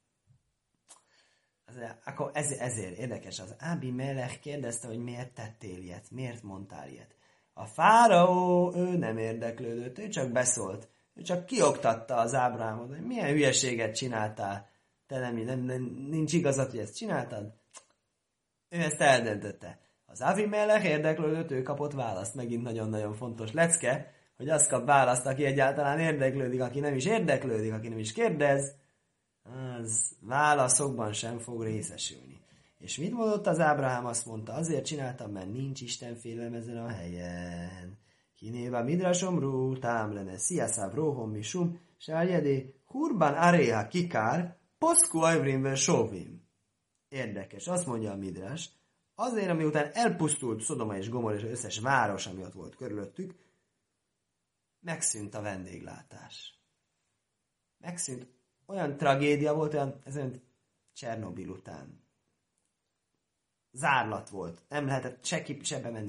Akkor ezért érdekes. Az Abimelech kérdezte, hogy miért tettél ilyet, miért mondtál ilyet. A fáraó, ő nem érdeklődött, ő csak beszólt. Ő csak kioktatta az Ábrahámot, hogy milyen hülyeséget csináltál. Te nincs igazad, hogy ezt csináltad? Ő ezt eldöntötte. Az Abimelech érdeklődött, ő kapott választ. Megint nagyon-nagyon fontos lecke, hogy azt kap választ, aki egyáltalán érdeklődik, aki nem is érdeklődik, aki nem is kérdez, az válaszokban sem fog részesülni. És mit mondott az Ábrahám? Azt mondta, azért csináltam, mert nincs Istenfélelem ezen a helyen. Kinéva midrasomrú, támlene, sziaszáv róhom misum, sárjedé, hurban aréha kikár, poszku ajvrimvel sóvim. Érdekes, azt mondja a midras, azért, amiután elpusztult Szodoma és Gomor és az összes város, ami ott volt körülöttük, megszűnt a vendéglátás. Megszűnt. Olyan tragédia volt, ez olyan Csernobil után. Zárlat volt. Nem lehetett se bemenni.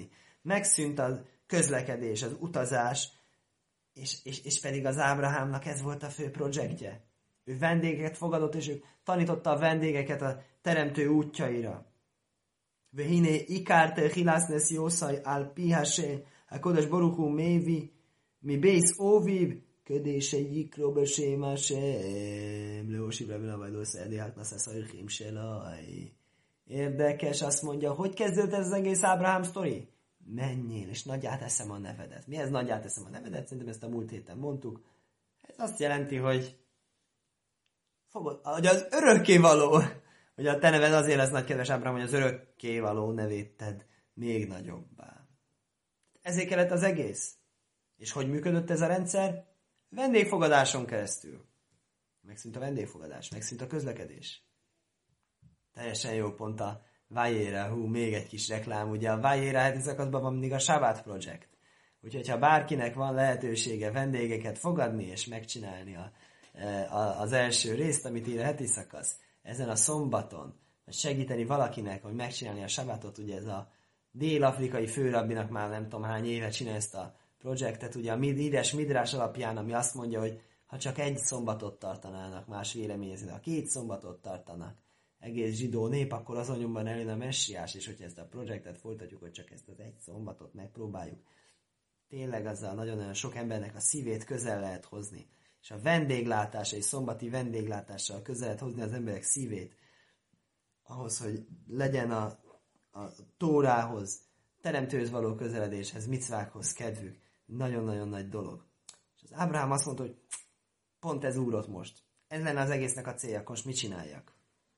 megszűnt a közlekedés, az utazás, és pedig az Ábrahámnak ez volt a fő projektje. Ő vendégeket fogadott, és ő tanította a vendégeket a teremtő útjaira. Vehine ikárte hilásznes jószaj al pihase, a kodas boruchú mévi, mi bész óviv, ködése jikróba sémásem, leósibra bilavajló szerdi hát naszász ajrchim selaj. Érdekes, azt mondja, hogy kezdődött ez az egész Ábrahám sztori? Menjél, és nagyját eszem a nevedet. Mi ez nagyját eszem a nevedet? Szerintem ezt a múlt héten mondtuk. Ez azt jelenti, hogy hogy az örökkévaló, hogy a te neved azért lesz nagy, kedves Ábrahám, hogy az örökkévaló nevét tedd még nagyobbá. Ezért kellett az egész. És hogy működött ez a rendszer? Vendégfogadáson keresztül. Megszűnt a vendégfogadás, megszűnt a közlekedés. Teljesen jó pont a Vajéra, még egy kis reklám, ugye a Vajéra heti szakaszban van mindig a Shabbat Project. Úgyhogy ha bárkinek van lehetősége vendégeket fogadni és megcsinálni az első részt, amit ír a heti szakasz, ezen a szombaton, vagy segíteni valakinek, hogy megcsinálni a Shabbatot, ugye ez a dél-afrikai főrabbinak már nem tudom hány éve csinál ezt a projektet, ugye a Ides Midrás alapján, ami azt mondja, hogy ha csak egy szombatot tartanának, más véleményezni, ha 2 szombatot tartanak, egész zsidó nép, akkor azon nyomban eljön a messiás, és hogyha ezt a projektet folytatjuk, hogy csak ezt az egy szombatot megpróbáljuk, tényleg azzal nagyon-nagyon sok embernek a szívét közel lehet hozni. És a vendéglátása, és szombati vendéglátással közel lehet hozni az emberek szívét, ahhoz, hogy legyen a Tórához, teremtőhöz való közeledéshez, micvákhoz kedvük. Nagyon-nagyon nagy dolog. És az Ábrahám azt mondta, hogy pont ez úrott most. Ez lenne az egésznek a célja, most mit csináljak?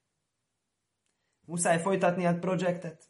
Muszáj folytatni a projektet?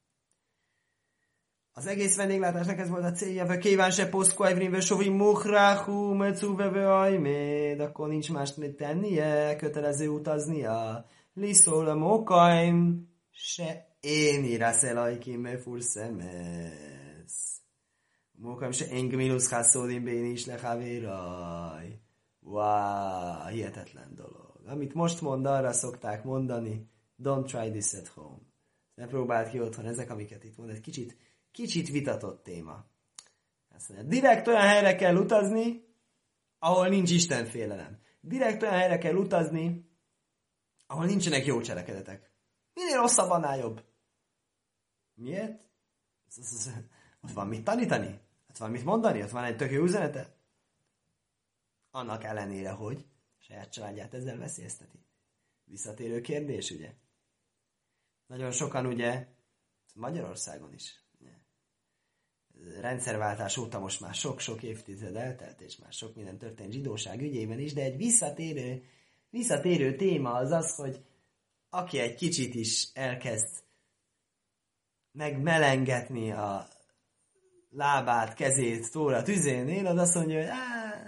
Az egész vendéglátásnak ez volt a célja, hogy kíván se poszkoevrinve sovi muhráhú, mecúveve ajméd, akkor nincs más mit tennie, kötelező utaznia. Liszol a mokaim, se én irászelajkim furszemesz. Mokaim se engemilusz hászódin béni is lehavéraj. Wow, hihetetlen dolog. Amit most mond, arra szokták mondani, don't try this at home. Ne próbáld ki otthon, ezek, amiket itt mond, egy kicsit vitatott téma. Azt mondja, direkt olyan helyre kell utazni, ahol nincs istenfélelem. Direkt olyan helyre kell utazni, ahol nincsenek jó cselekedetek. Minél rosszabb, annál jobb. Miért? Ott van mit tanítani? Ott van mit mondani? Ott van egy tök jó üzenete? Annak ellenére, hogy saját családját ezzel veszélyezteti. Visszatérő kérdés, ugye? Nagyon sokan, ugye, Magyarországon is, ugye, rendszerváltás óta most már sok-sok évtized eltelt, és már sok minden történt zsidóság ügyében is, de egy visszatérő téma az az, hogy aki egy kicsit is elkezd megmelengetni a lábát, kezét Tóra tüzénél, az azt mondja, hogy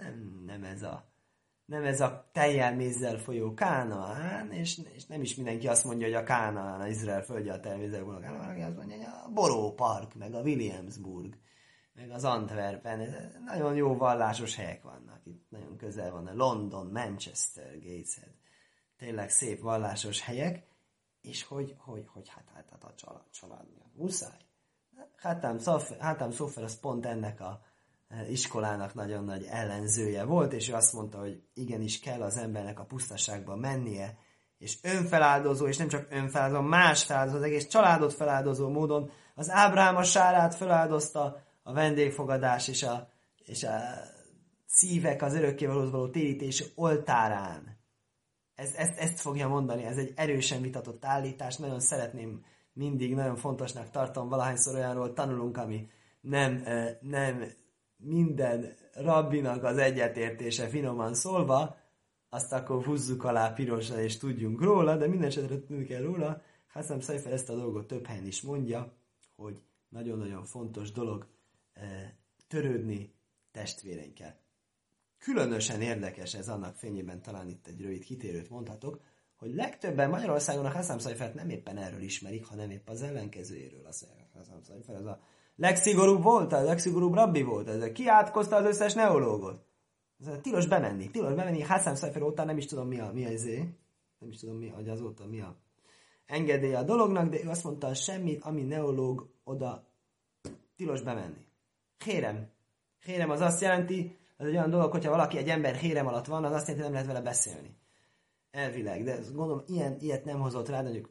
nem ez a tejjel mézzel folyó Kánaán, és nem is mindenki azt mondja, hogy a Kánaán, az Izrael földje a tejjel mézzel folyó Kánaán, hanem azt mondja, hogy a Borough Park, meg a Williamsburg, meg az Antwerpen, nagyon jó vallásos helyek vannak. Itt nagyon közel van a London, Manchester, Gateshead. Tényleg szép vallásos helyek, és hogy hát a család miatt muszáj. Hátam Szófer az pont ennek a iskolának nagyon nagy ellenzője volt, és ő azt mondta, hogy igenis kell az embernek a pusztaságba mennie, és önfeláldozó, és nem csak önfeláldozó, más feláldozó, az egész családot feláldozó módon az Ábrahám a sárát feláldozta a vendégfogadás és a szívek az örökkévalóhoz való térítés oltárán. Ezt fogja mondani, ez egy erősen vitatott állítás, nagyon szeretném, mindig nagyon fontosnak tartom, valahányszor olyanról tanulunk, ami nem minden rabbinak az egyetértése finoman szólva, azt akkor húzzuk alá pirosan és tudjunk róla, de minden esetre tudni kell róla. Hászám Szajfer ezt a dolgot több helyen is mondja, hogy nagyon-nagyon fontos dolog törődni testvéreinkkel. Különösen érdekes ez annak fényében, talán itt egy rövid kitérőt mondhatok, hogy legtöbben Magyarországon a Hászám Szajfert nem éppen erről ismerik, hanem épp az ellenkezőjéről. Azt mondják, Hászám Szajfer ez a legszigorúbb volt, a legszigorúbb rabbi volt, ez kiátkozta az összes neológot. Tilos bemenni. Hászám Szajfer óta nem is tudom mi nem is tudom hogy azóta mi a engedélye a dolognak, de ő azt mondta, semmit, ami neológ oda tilos bemenni. Hérem. Hérem az azt jelenti, az egy olyan dolog, hogyha valaki egy ember hérem alatt van, az azt jelenti, nem lehet vele beszélni. Elvileg, de gondolom, ilyet nem hozott rá, mondjuk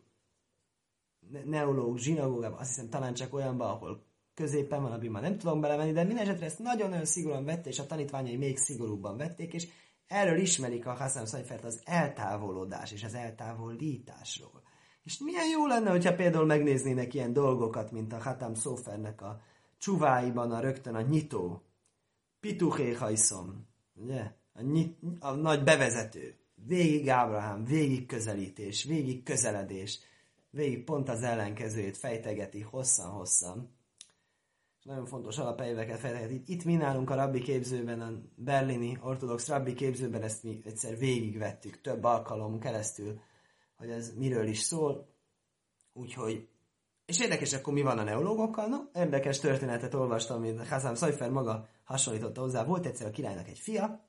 neológ, zsinagógában, azt hiszem talán csak olyanban, ahol középen van, abban már nem tudom belemenni, de minden esetre ezt nagyon-nagyon szigorúan vette, és a tanítványai még szigorúbban vették, és erről ismerik a Haszám Szajfert az eltávolodás és az eltávolításról. És milyen jó lenne, hogyha például megnéznének ilyen dolgokat, mint a Hatam Szófernek a csuváiban rögtön a nyitó, Pituché hajszom, ugye? A nagy bevezető, végig Ábrahám, végig közelítés, végig közeledés, végig pont az ellenkezőjét fejtegeti hosszan-hosszan. És nagyon fontos alapelveket fejtegeti. Itt mi nálunk a rabbi képzőben, a berlini ortodox rabbi képzőben ezt mi egyszer végigvettük több alkalom keresztül, hogy ez miről is szól. Úgyhogy, és érdekes, akkor mi van a neológokkal? No, érdekes történetet olvastam, amit Haszám Szajfer maga hasonlította hozzá. Volt egyszer a királynak egy fia,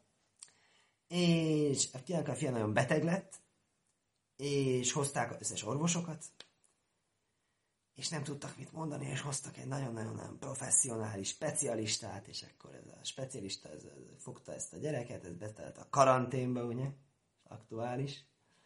és a királynak a fia nagyon beteg lett, és hozták az összes orvosokat, és nem tudtak mit mondani, és hoztak egy nagyon-nagyon professzionális specialistát, és akkor ez a specialista ez fogta ezt a gyereket, ez betelt a karanténba, ugye, aktuális,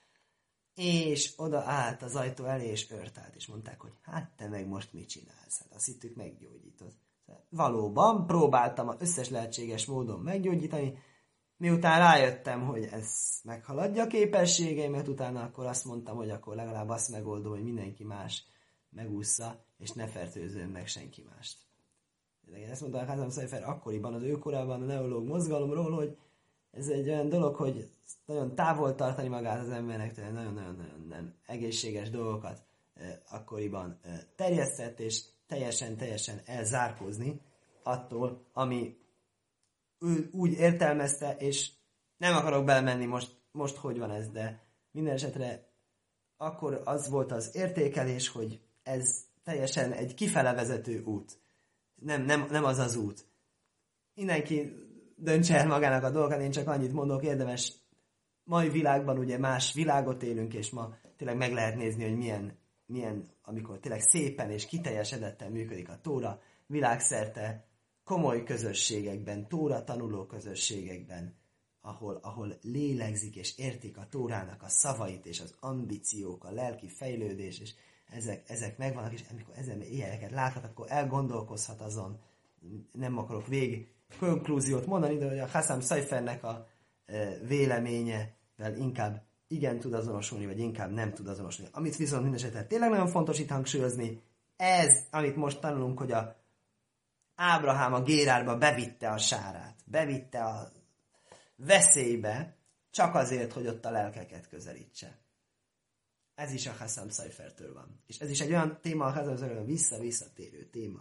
és oda állt az ajtó elé, és ört állt, és mondták, hogy hát te meg most mit csinálsz? Hát azt hittük meggyógyítod. Valóban próbáltam az összes lehetséges módon meggyógyítani, miután rájöttem, hogy ez meghaladja a képességeimet, utána akkor azt mondtam, hogy akkor legalább azt megoldom, hogy mindenki más megúszza, és ne fertőzön meg senki mást. Ezt mondta a Haszám Szajfer akkoriban, az őkorában a neológ mozgalomról, hogy ez egy olyan dolog, hogy nagyon távol tartani magát az embernek, nagyon-nagyon nem egészséges dolgokat akkoriban terjesztett, és teljesen elzárkózni attól, ami ő úgy értelmezte, és nem akarok belemenni most hogy van ez, de minden esetre akkor az volt az értékelés, hogy ez teljesen egy kifele vezető út. Nem az az út. Mindenki döntse el magának a dolgokat, én csak annyit mondok, érdemes. Mai világban ugye más világot élünk, és ma tényleg meg lehet nézni, hogy milyen amikor tényleg szépen és kiteljesedetten működik a Tóra, világszerte, komoly közösségekben, Tóra tanuló közösségekben, ahol lélegzik és értik a Tórának a szavait, és az ambíciók, a lelki fejlődés, és ezek megvannak, és amikor ezen ilyeneket láthat, akkor elgondolkozhat azon. Nem akarok konklúziót mondani, de hogy a Haszám Szajfernek a véleményevel inkább igen tud azonosulni, vagy inkább nem tud azonosulni. Amit viszont mindesetre tényleg nagyon fontos itt hangsúlyozni, ez, amit most tanulunk, hogy a Ábrahám a Gérárba bevitte a sárát, bevitte a veszélybe, csak azért, hogy ott a lelkeket közelítse. Ez is a Haszám Szajfertől van. És ez is egy olyan téma, a Haszám Szajfertől visszatérő téma.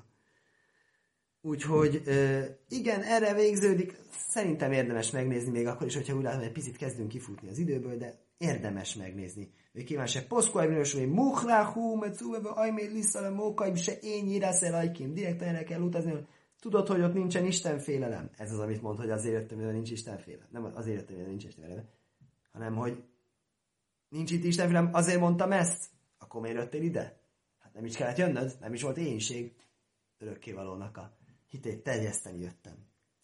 Úgyhogy igen, erre végződik. Szerintem érdemes megnézni, még akkor is, hogyha úgy látom, hogy egy picit kezdünk kifutni az időből, de érdemes megnézni. Még kíván se poszkoly minősülni, muhráhú, metszúveve, ajméd liszale, mókaim, se én nyírászol ajkim. Direkt erre kell utazni, hogy tudod, hogy ott nincsen istenfélelem. Ez az, amit mond, hogy azért jöttem, hogy nincs istenfélelem. Nem azért jöttem, hogy nincs istenfélelem, hanem, hogy nincs itt istenfélelem, azért mondtam ezt. Akkor miért jöttél ide? Hát nem is kellett jönnöd, nem is volt éhínség. Örökkévalónak a hitét terjeszteni jöttem.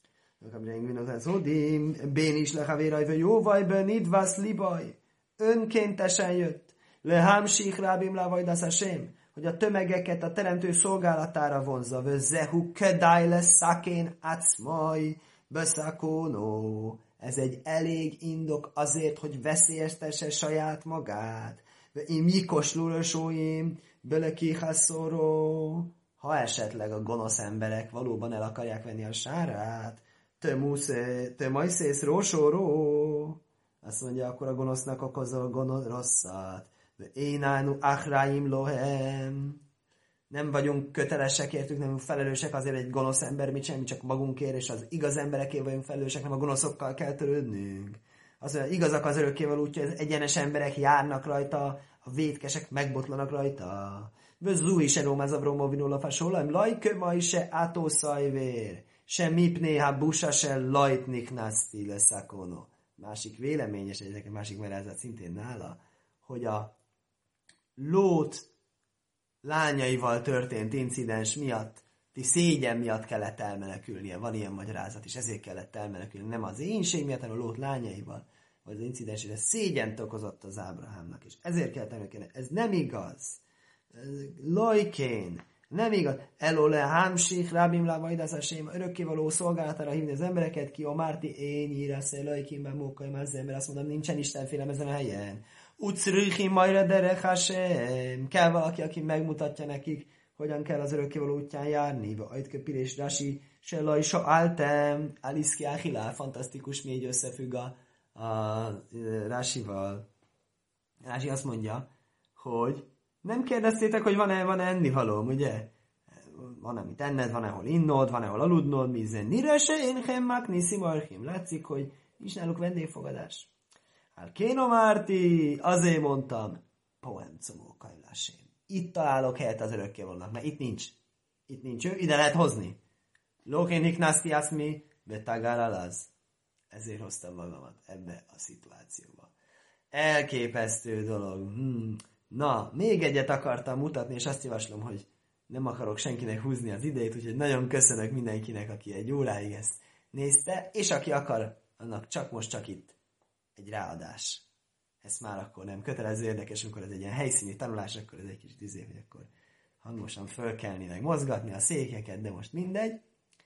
Bén is lehavéraj, vagy jóvaj, nidvasz libaj. Önkéntesen jött. Lehámsík rábim lávajdasz hasém, hogy a tömegeket a teremtő szolgálatára vonzza. Zehu kedáj lesz szakén acmaj, beszakónó. Ez egy elég indok azért, hogy veszélyeztesse saját magát. Im jikos lurosóim, belekihaszoró. Ha esetleg a gonosz emberek valóban el akarják venni a sárát, te majszész rósóró, azt mondja, akkor a gonosznak okozol rosszat. Én állnu achráim lohem. Nem vagyunk kötelesek értük, nem vagyunk felelősek azért egy gonosz ember, mit semmi, csak magunkért, és az igaz emberekért vagyunk felelősek, nem a gonoszokkal kell törődnünk. Azt mondja, igazak az örökkéval útja, az egyenes emberek járnak rajta, a vétkesek megbotlanak rajta. Vözú is erómáz avróma vinóla fasólaim, lajkö ma is se átószajvér, se mipné ha busa se lajtnik naszti leszakono. Másik véleményes, egy másik merázat szintén nála, hogy a Lót lányaival történt incidens miatt szégyen miatt kellett elmenekülnie. Van ilyen magyarázat is, ezért kellett elmenekülni. Nem az éhínség miatt, hanem a Lót lányaival, vagy az incidens, de szégyent okozott az Ábrahámnak is. Ezért kellett elmenekülni. Ez nem igaz. Lojkén. Nem igaz. Elole hámsik, rábim lábaidázásém, örökkévaló szolgálatára hívni az embereket, ki a Márti én írás, lojkínben mókai már az ember, azt mondom, nincsen istenfélem ezen a helyen. Ucrüchim majra derechasem. Kell valaki, aki megmutatja nekik, hogyan kell az örökkévaló útján járni. Ajtköpil és Rasi, se lajsa áltem, Aliszki Achilá, fantasztikus, mi így összefügg a Rasival. Rasi azt mondja, hogy nem kérdeztétek, hogy van-e ennivalóm, ugye? Van, amit enned, van, ahol innod, van, ahol aludnod, mi nire se én hemmak niszimarchim. Látszik, hogy nincs náluk vendégfogadás. Kéno Márti, azért mondtam, poemcomó kajlásém. Itt találok helyet az örökkévalónak, mert itt nincs ő, ide lehet hozni. Lókénik násztiászmi, betagáralaz. Ezért hoztam magamat ebbe a szituációba. Elképesztő dolog. Na, még egyet akartam mutatni, és azt javaslom, hogy nem akarok senkinek húzni az idejét, úgyhogy nagyon köszönök mindenkinek, aki egy óráig ezt nézte, és aki akar, annak csak itt egy ráadás. Ez már akkor nem kötelező, érdekes, amikor ez egy ilyen helyszíni tanulás, akkor ez egy kicsit hogy akkor hangosan fölkelni, meg mozgatni a székeket, de most mindegy.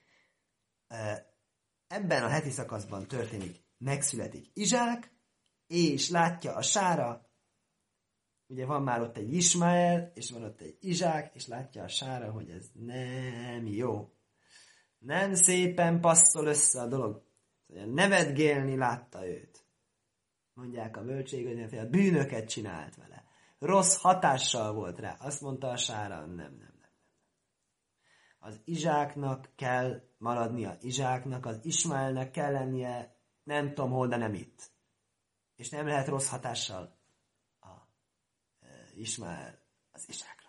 Ebben a heti szakaszban történik, megszületik Izsák, és látja a Sára, ugye van már ott egy Ismael, és van ott egy Izsák, és látja a Sára, hogy ez nem jó. Nem szépen passzol össze a dolog. Nevetgélni látta őt. Mondják a bölcség, hogy a bűnöket csinált vele. Rossz hatással volt rá. Azt mondta a Sára, nem. Az Izsáknak kell maradnia Izsáknak, az Ismaelnek kell lennie nem tudom hol, de nem itt. És nem lehet rossz hatással a Ismael az Izsákra.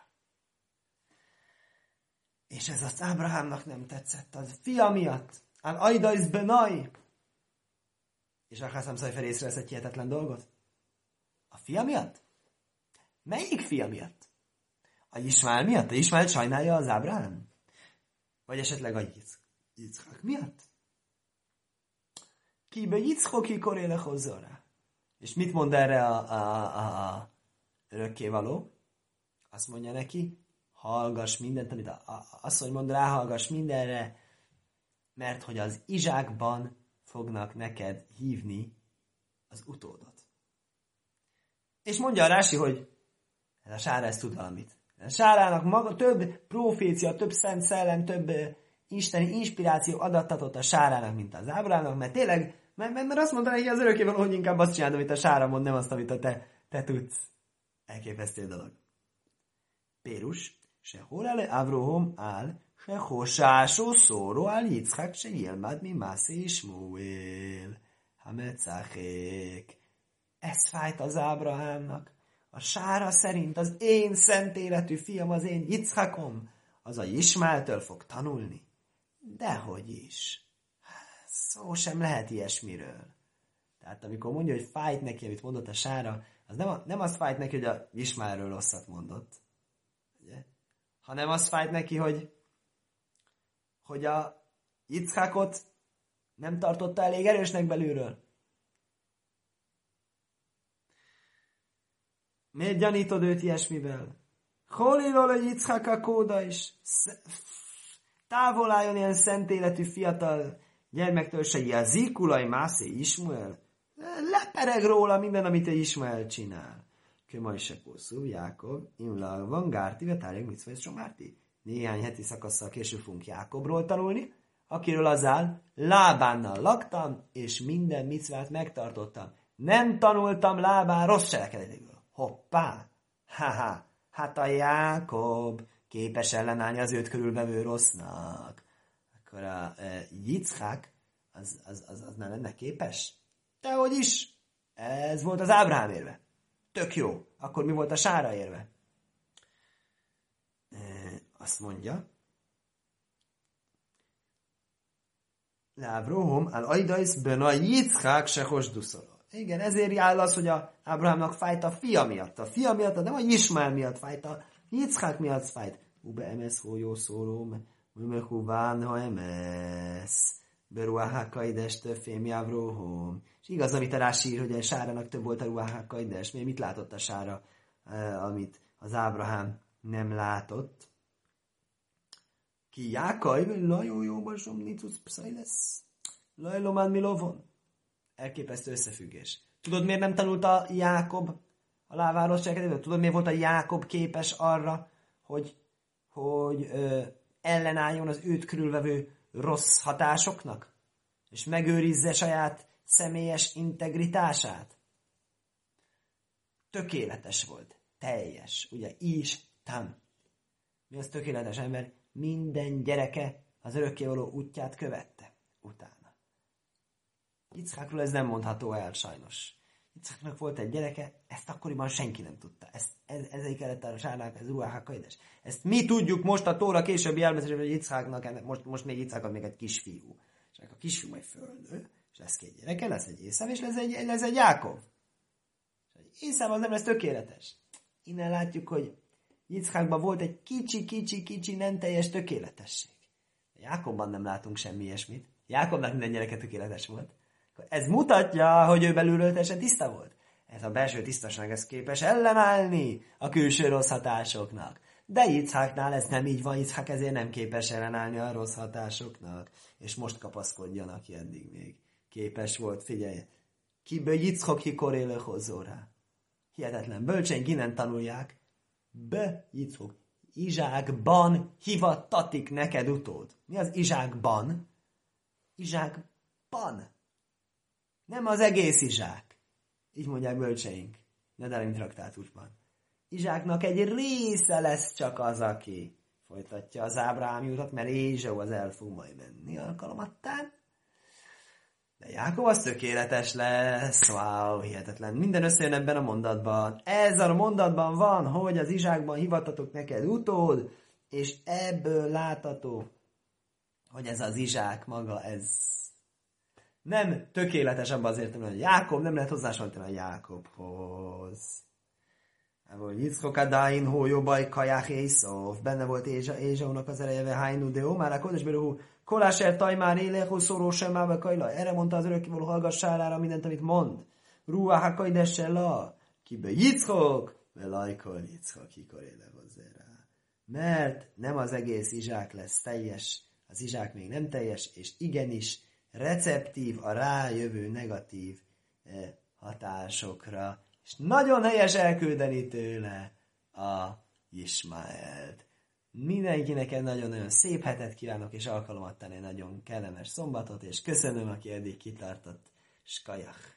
És ez az Ábrahámnak nem tetszett, az fia miatt. Al ajdaiz benaj. És Achaszám Szajfer észrevesz egy hihetetlen dolgot. A fia miatt? Melyik fia miatt? A Ismael miatt? A Ismael sajnálja az Ábrahám? Vagy esetleg a Yitzchak miatt? Kibe Yitzchoki koréle hozzá rá. És mit mond erre a örökkévaló? Azt mondja neki, hallgass mindent, amit asszony mond rá, hallgass mindenre, mert hogy az Izsákban fognak neked hívni az utódot. És mondja a Rási, hogy ez a Sára ezt tud valamit. A Sárának maga több profécia, több szent szellem, több isteni inspiráció adattatott a Sárának, mint az Ábrahámnak, mert tényleg, mert azt mondta neki az örökkévaló, hogy inkább azt csináld, amit a Sára mond, nem azt, amit te tudsz. Elképesztő dolog. Pérus, se hol ele Avraham áll, se hosásó szóró áll Yitzchak, se jelmád mi mászi Ismuel. Hametzachék. Ez fájt az Ábrahámnak. A Sára szerint az én szent életű fiam, az én Yitzchakom, az a Ismaeltől fog tanulni. Dehogy is. Szó sem lehet ilyesmiről. Tehát amikor mondja, hogy fájt neki, amit mondott a Sára, az nem az fájt neki, hogy a Ismaelről rosszat mondott. Ugye? Hanem az fájt neki, hogy a Yitzchakot nem tartotta elég erősnek belülről. Miért gyanítod őt ilyesmivel? Holilol a Yitzchak a kóda is. Távol álljon ilyen szent életű fiatal gyermektől se. A zikulai mászé Ismael. Lepereg róla minden, amit egy Ismael csinál. Kömaj se poszú, Jákob, Imla van Gárti, Vetárjeg, Mitzvah és Somárti. Néhány heti szakasszal később fogunk Jákobról tanulni, akiről az áll, Lábánnal laktam, és minden micvát megtartottam. Nem tanultam Lábán rossz cselekedetéből. Hoppá! Hát a Jákob képes ellenállni az őt körülvevő rossznak. Akkor a Yitzchak az nem lenne képes? Dehogy is! Ez volt az Ábrahám érve. Tök jó. Akkor mi volt a Sára érve? Azt mondja, Lávraham al ajdais ben a Yitzchak se hosduszoló. Igen, ezért áll az, hogy a Ábrahámnak fájt a fia miatt. A fia miatt, nem a Ismael miatt fájt, a Yitzchak miatt fájt. Ube emes hójó szóró, Mümekuván, ha emesz. Beruáhákaides több fémjávróhom. És igaz, amit a Rási ír, hogy a Sárának több volt a ruáhákaides. Még mit látott a Sára, amit az Ábrahám nem látott? Ki Jákaj, lajó jóban somnitus pszaj lesz. Lajlomán milovon. Elképesztő összefüggés. Tudod, miért nem tanulta Jákob a láváros cselekedetből? Tudod, miért volt a Jákob képes arra, hogy ellenálljon az őt körülvevő rossz hatásoknak? És megőrizze saját személyes integritását? Tökéletes volt. Teljes. Ugye, Isten. Mi az tökéletes ember? Minden gyereke az örökkévaló útját követte utána. Yitzhákról ez nem mondható el, sajnos. Yitzháknak volt egy gyereke, ezt akkoriban senki nem tudta. Ezért kellett a Sárnak, ez Ruach HaKodesh. Ezt mi tudjuk most a Tóra későbbi elmesélésben, hogy Yitzháknak, most még Yitzháknak még egy kisfiú. És a kisfiú majd fölnő, és lesz két gyereke, lesz egy Észám, és lesz egy Jákov. És Észám az nem lesz tökéletes. Innen látjuk, hogy Yitzhákban volt egy kicsi, nem teljes tökéletesség. Jákobban nem látunk semmi ilyesmit. Jákobnak minden gyereke tökéletes volt. Ez mutatja, hogy ő belülről teljesen tiszta volt. Ez a belső tisztaság, ez képes ellenállni a külső rossz hatásoknak. De Yitzháknál ez nem így van, Yitzhák ezért nem képes ellenállni a rossz hatásoknak. És most kapaszkodjon, aki eddig még képes volt. Figyelj, kiből Yitzchok hikoréle hozzórá. Hihetetlen. Bölcseink innen tanulják. Yitzchok. Izsákban hivattatik neked utód. Mi az izsákban? Izsákban. Nem az egész izsák. Így mondják bölcseink. Nedarim traktátusban. Izsáknak egy része lesz csak az, aki folytatja az Ábrahám jutat, mert Ézsau az el fog majd menni alkalomattán. De Jákob az tökéletes lesz. Wow, hihetetlen. Minden összejön ebben a mondatban. Ez a mondatban van, hogy az izsákban hivatatok neked utód, és ebből látható, hogy ez az izsák maga, ez nem tökéletes abban az értelemben, hogy Jákob nem lehet hozzásoltani a Jákobhoz. Hogy Yitzchok adain hójobaj kaják Észov, benne volt Ézsaunak az erejeve hájnú de ó, már a Kodesberú koláser tajmár élek, szóró sem áll kajla. Erre mondta az örökkévaló, hallgassálára mindent, amit mond. Ruach HaKodesh la, kibe Yitzchok, velajkol Yitzchok hikor éle hozzá. Mert nem az egész izsák lesz teljes, az izsák még nem teljes, és igenis receptív a rájövő negatív hatásokra, és nagyon helyes elküldeni tőle a Ismaelt. Mindenkinek egy nagyon-nagyon szép hetet kívánok, és alkalomattán egy nagyon kellemes szombatot, és köszönöm, aki eddig kitartott. Skajach!